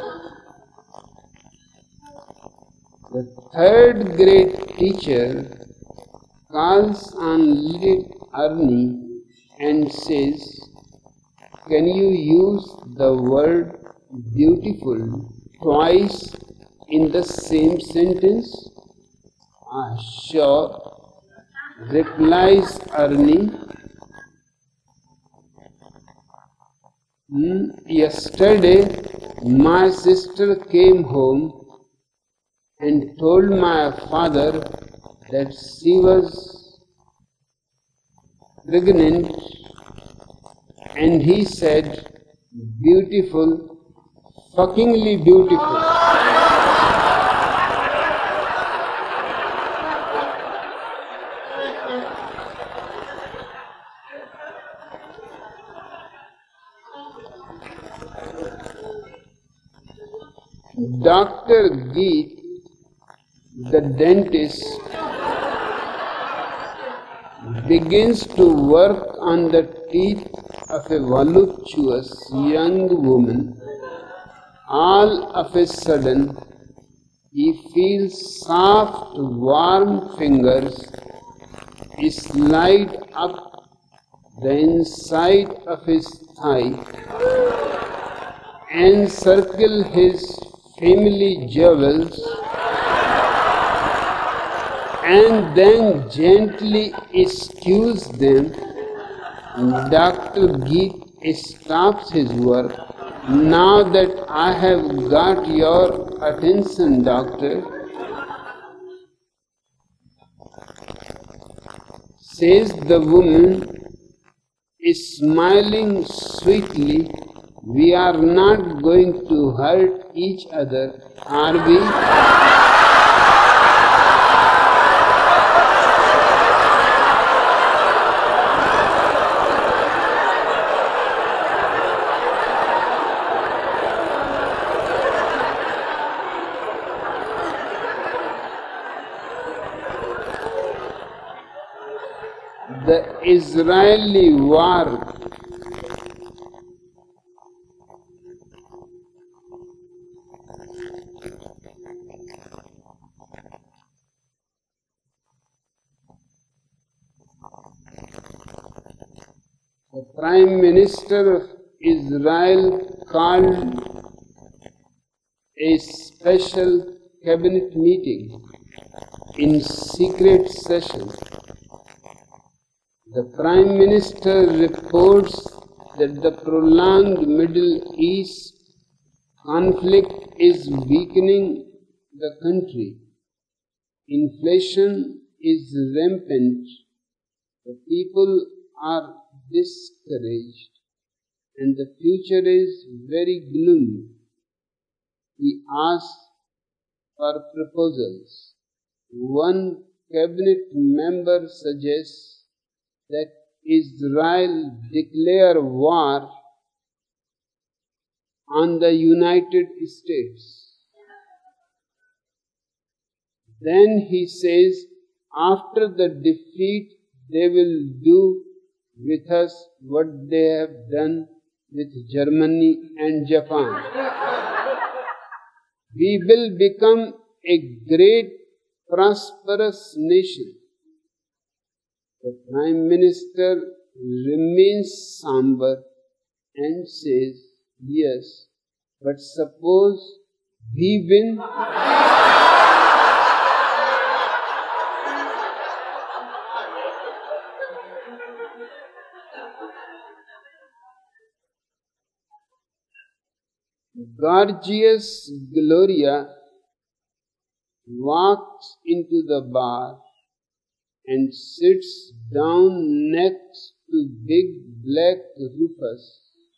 The third grade teacher calls on little Arni and says, "Can you use the word beautiful twice in the same sentence?" "Sure," replies Arni. "Yesterday my sister came home and told my father that she was pregnant, and he said, 'Beautiful, fuckingly beautiful.'" Dr. Geet, the dentist, begins to work on the teeth of a voluptuous young woman. All of a sudden, he feels soft, warm fingers slide up the inside of his thigh and circle his family jewels, and then gently squeeze them. Dr. Geet stops his work. "Now that I have got your attention, doctor," says the woman, smiling sweetly, "we are not going to hurt each other, are we?" The Israeli war the Prime Minister of Israel called a special cabinet meeting in secret session. The Prime Minister reports that the prolonged Middle East conflict is weakening the country. Inflation is rampant. The people are discouraged, and the future is very gloomy. He asks for proposals. One cabinet member suggests that Israel declare war on the United States. Then he says, after the defeat, they will do with us what they have done with Germany and Japan. We will become a great, prosperous nation. The Prime Minister remains somber and says, "Yes, but suppose we win?" Gorgeous Gloria walks into the bar and sits down next to big black Rufus.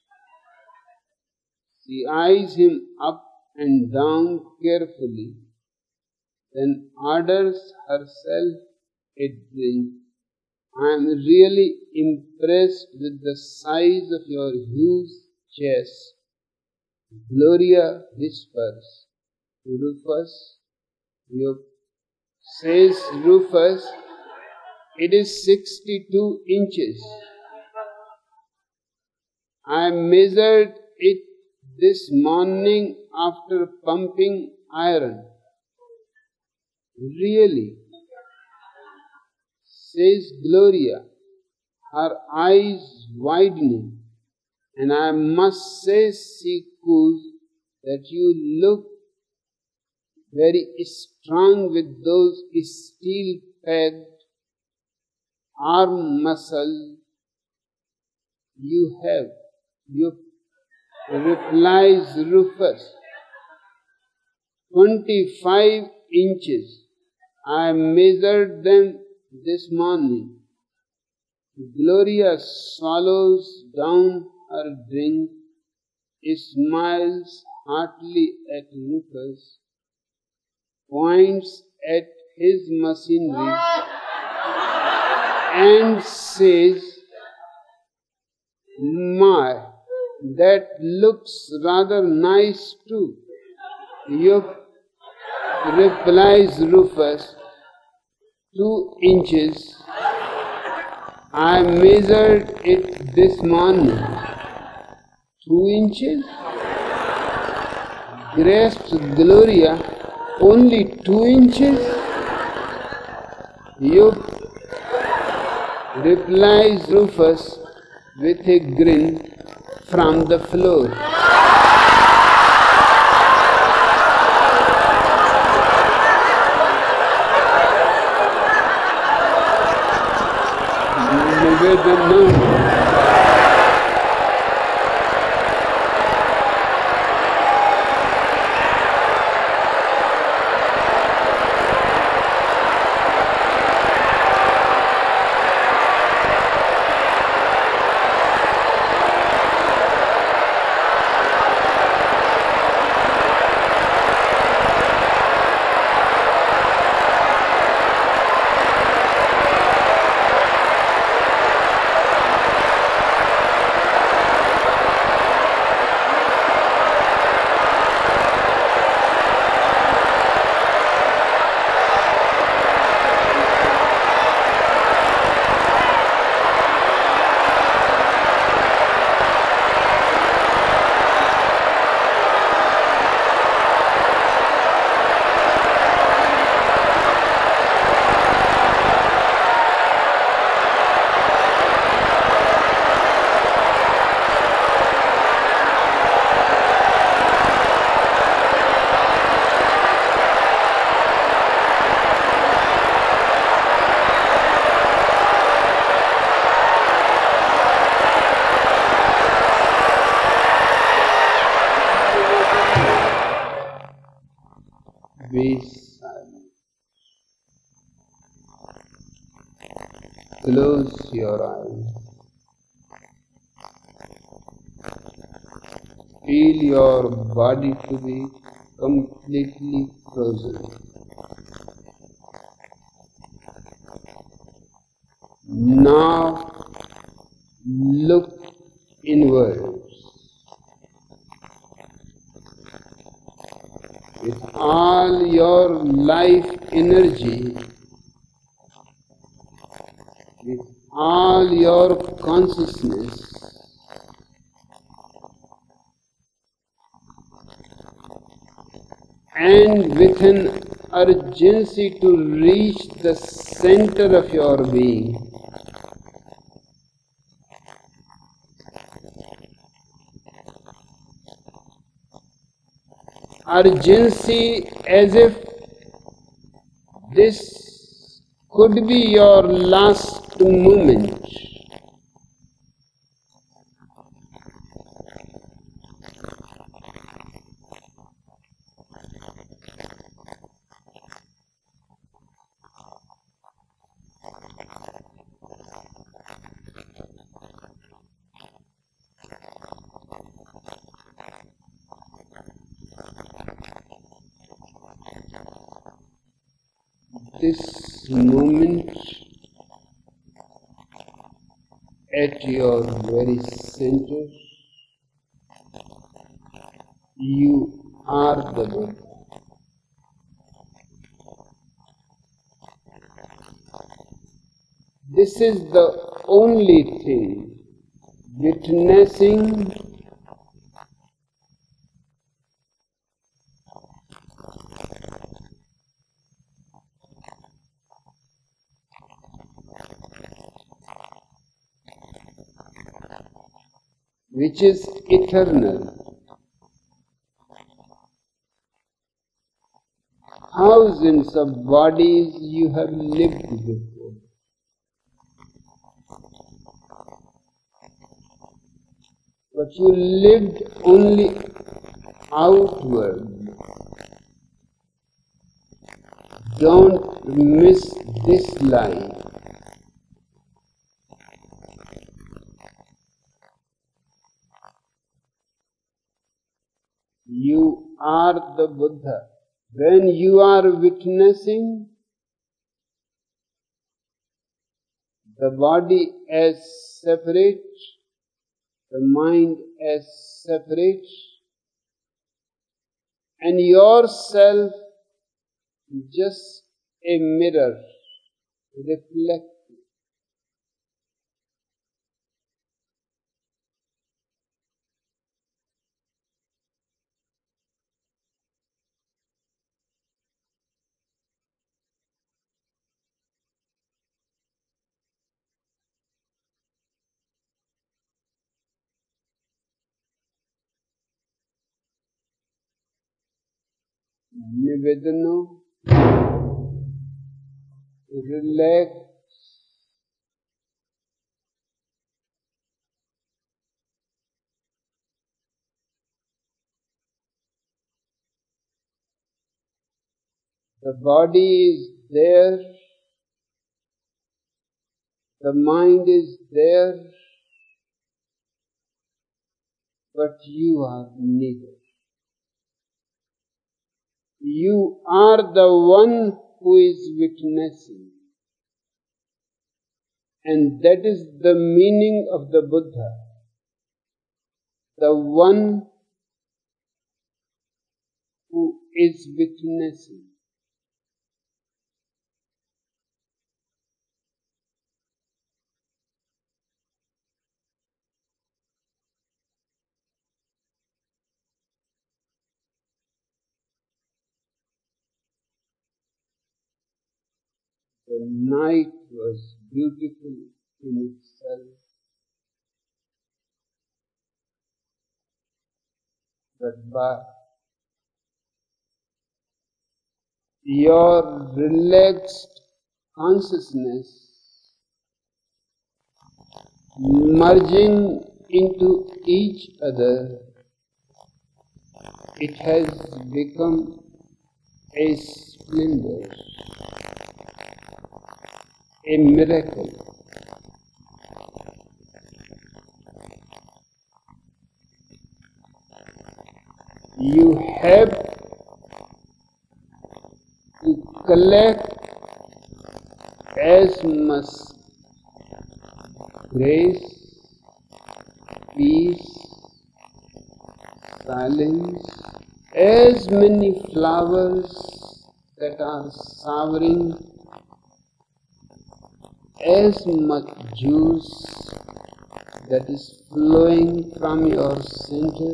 She eyes him up and down carefully, then orders herself a drink. I am really impressed with the size of your huge chest. Gloria whispers. Rufus, says Rufus, it is 62 inches. I measured it this morning after pumping iron. Really? Says Gloria, her eyes widening. And I must say, she could, that you look very strong with those steel-pegged arm muscles you have. You replies Rufus. 25 inches. I measured them this morning. Gloria swallows down her drink, smiles heartily at Rufus, points at his machinery, and says, My, that looks rather nice too. Yup, replies Rufus, 2 inches. I measured it this morning. 2 inches? Grasped Gloria, only 2 inches? Yup, replies Rufus with a grin from the floor. Be silent. Close your eyes. Feel your body to be completely frozen. Now look inwards. With all your life energy, with all your consciousness, and with an urgency to reach the center of your being. Urgency as if this could be your last moment. this moment at your very center, you are the Buddha. This is the only thing witnessing which is eternal. Thousands of bodies you have lived before. But you lived only outward. Don't miss this life. You are the Buddha. When you are witnessing the body as separate, the mind as separate, and yourself just a mirror reflecting. Nivedana, relax, the body is there, the mind is there, but you are neither. You are the one who is witnessing. And that is the meaning of the Buddha. The one who is witnessing. The night was beautiful in itself, but by your relaxed consciousness merging into each other, it has become a splendor, a miracle. You have to collect as much grace, peace, silence, as many flowers that are showering, as much juice that is flowing from your center,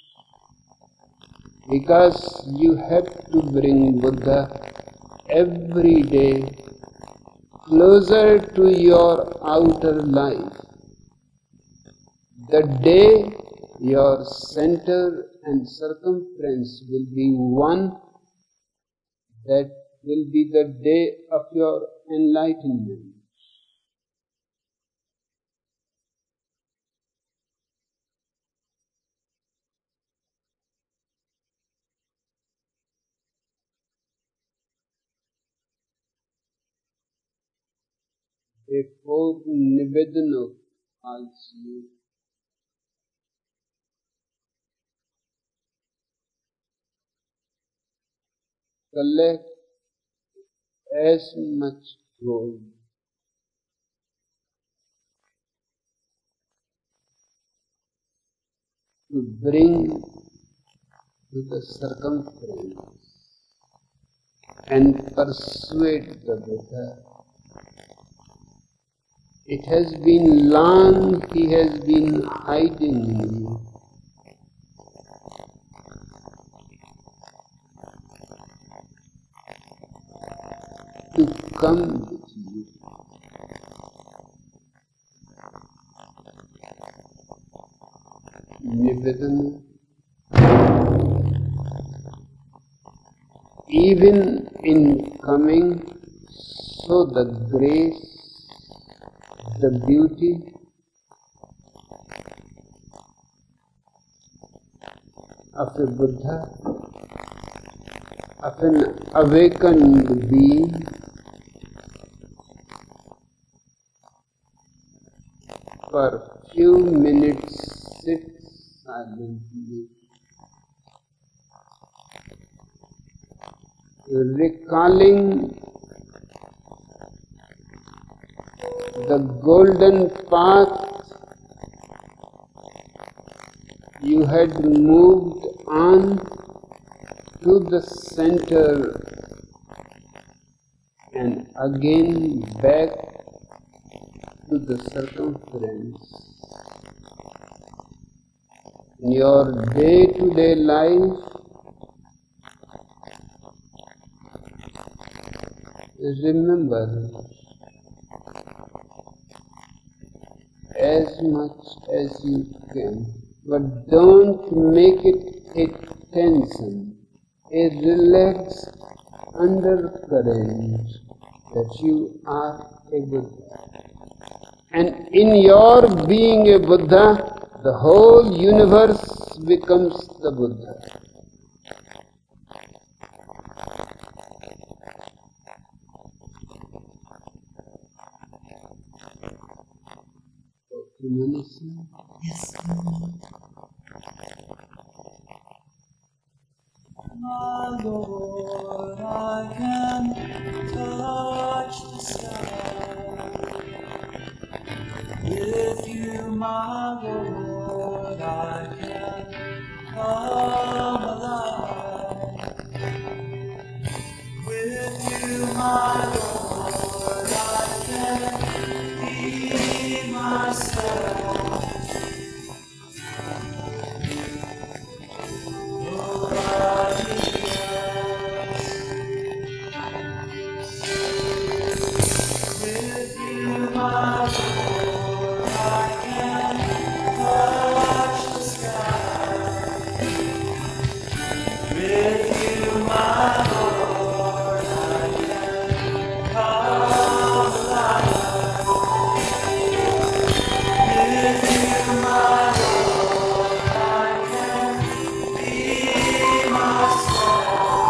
because you have to bring Buddha every day closer to your outer life. The day your center and circumference will be one, that will be the day of your enlightenment. Therefore, Nivedana calls you. Collect as much gold. To bring to the circumference and persuade the Buddha. It has been long he has been hiding in you. To come with you. Nivedana. Even in coming, so the grace, the beauty of a Buddha, of an awakened being, for few minutes sits silently, recalling the golden path you had moved on to the center and again back to the circumference. In your day-to-day life, remember as much as you can, but don't make it a tension, a relaxed undercurrent that you are a Buddha. And in your being a Buddha, the whole universe becomes the Buddha. Yes. My Lord, I can touch the sky. With you, my Lord, I can come alive. With you, my Lord, I can be myself. With you, my Lord, I can touch the sky. With you, my Lord, I can come alive. With you, my Lord, I can be myself.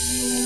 Thank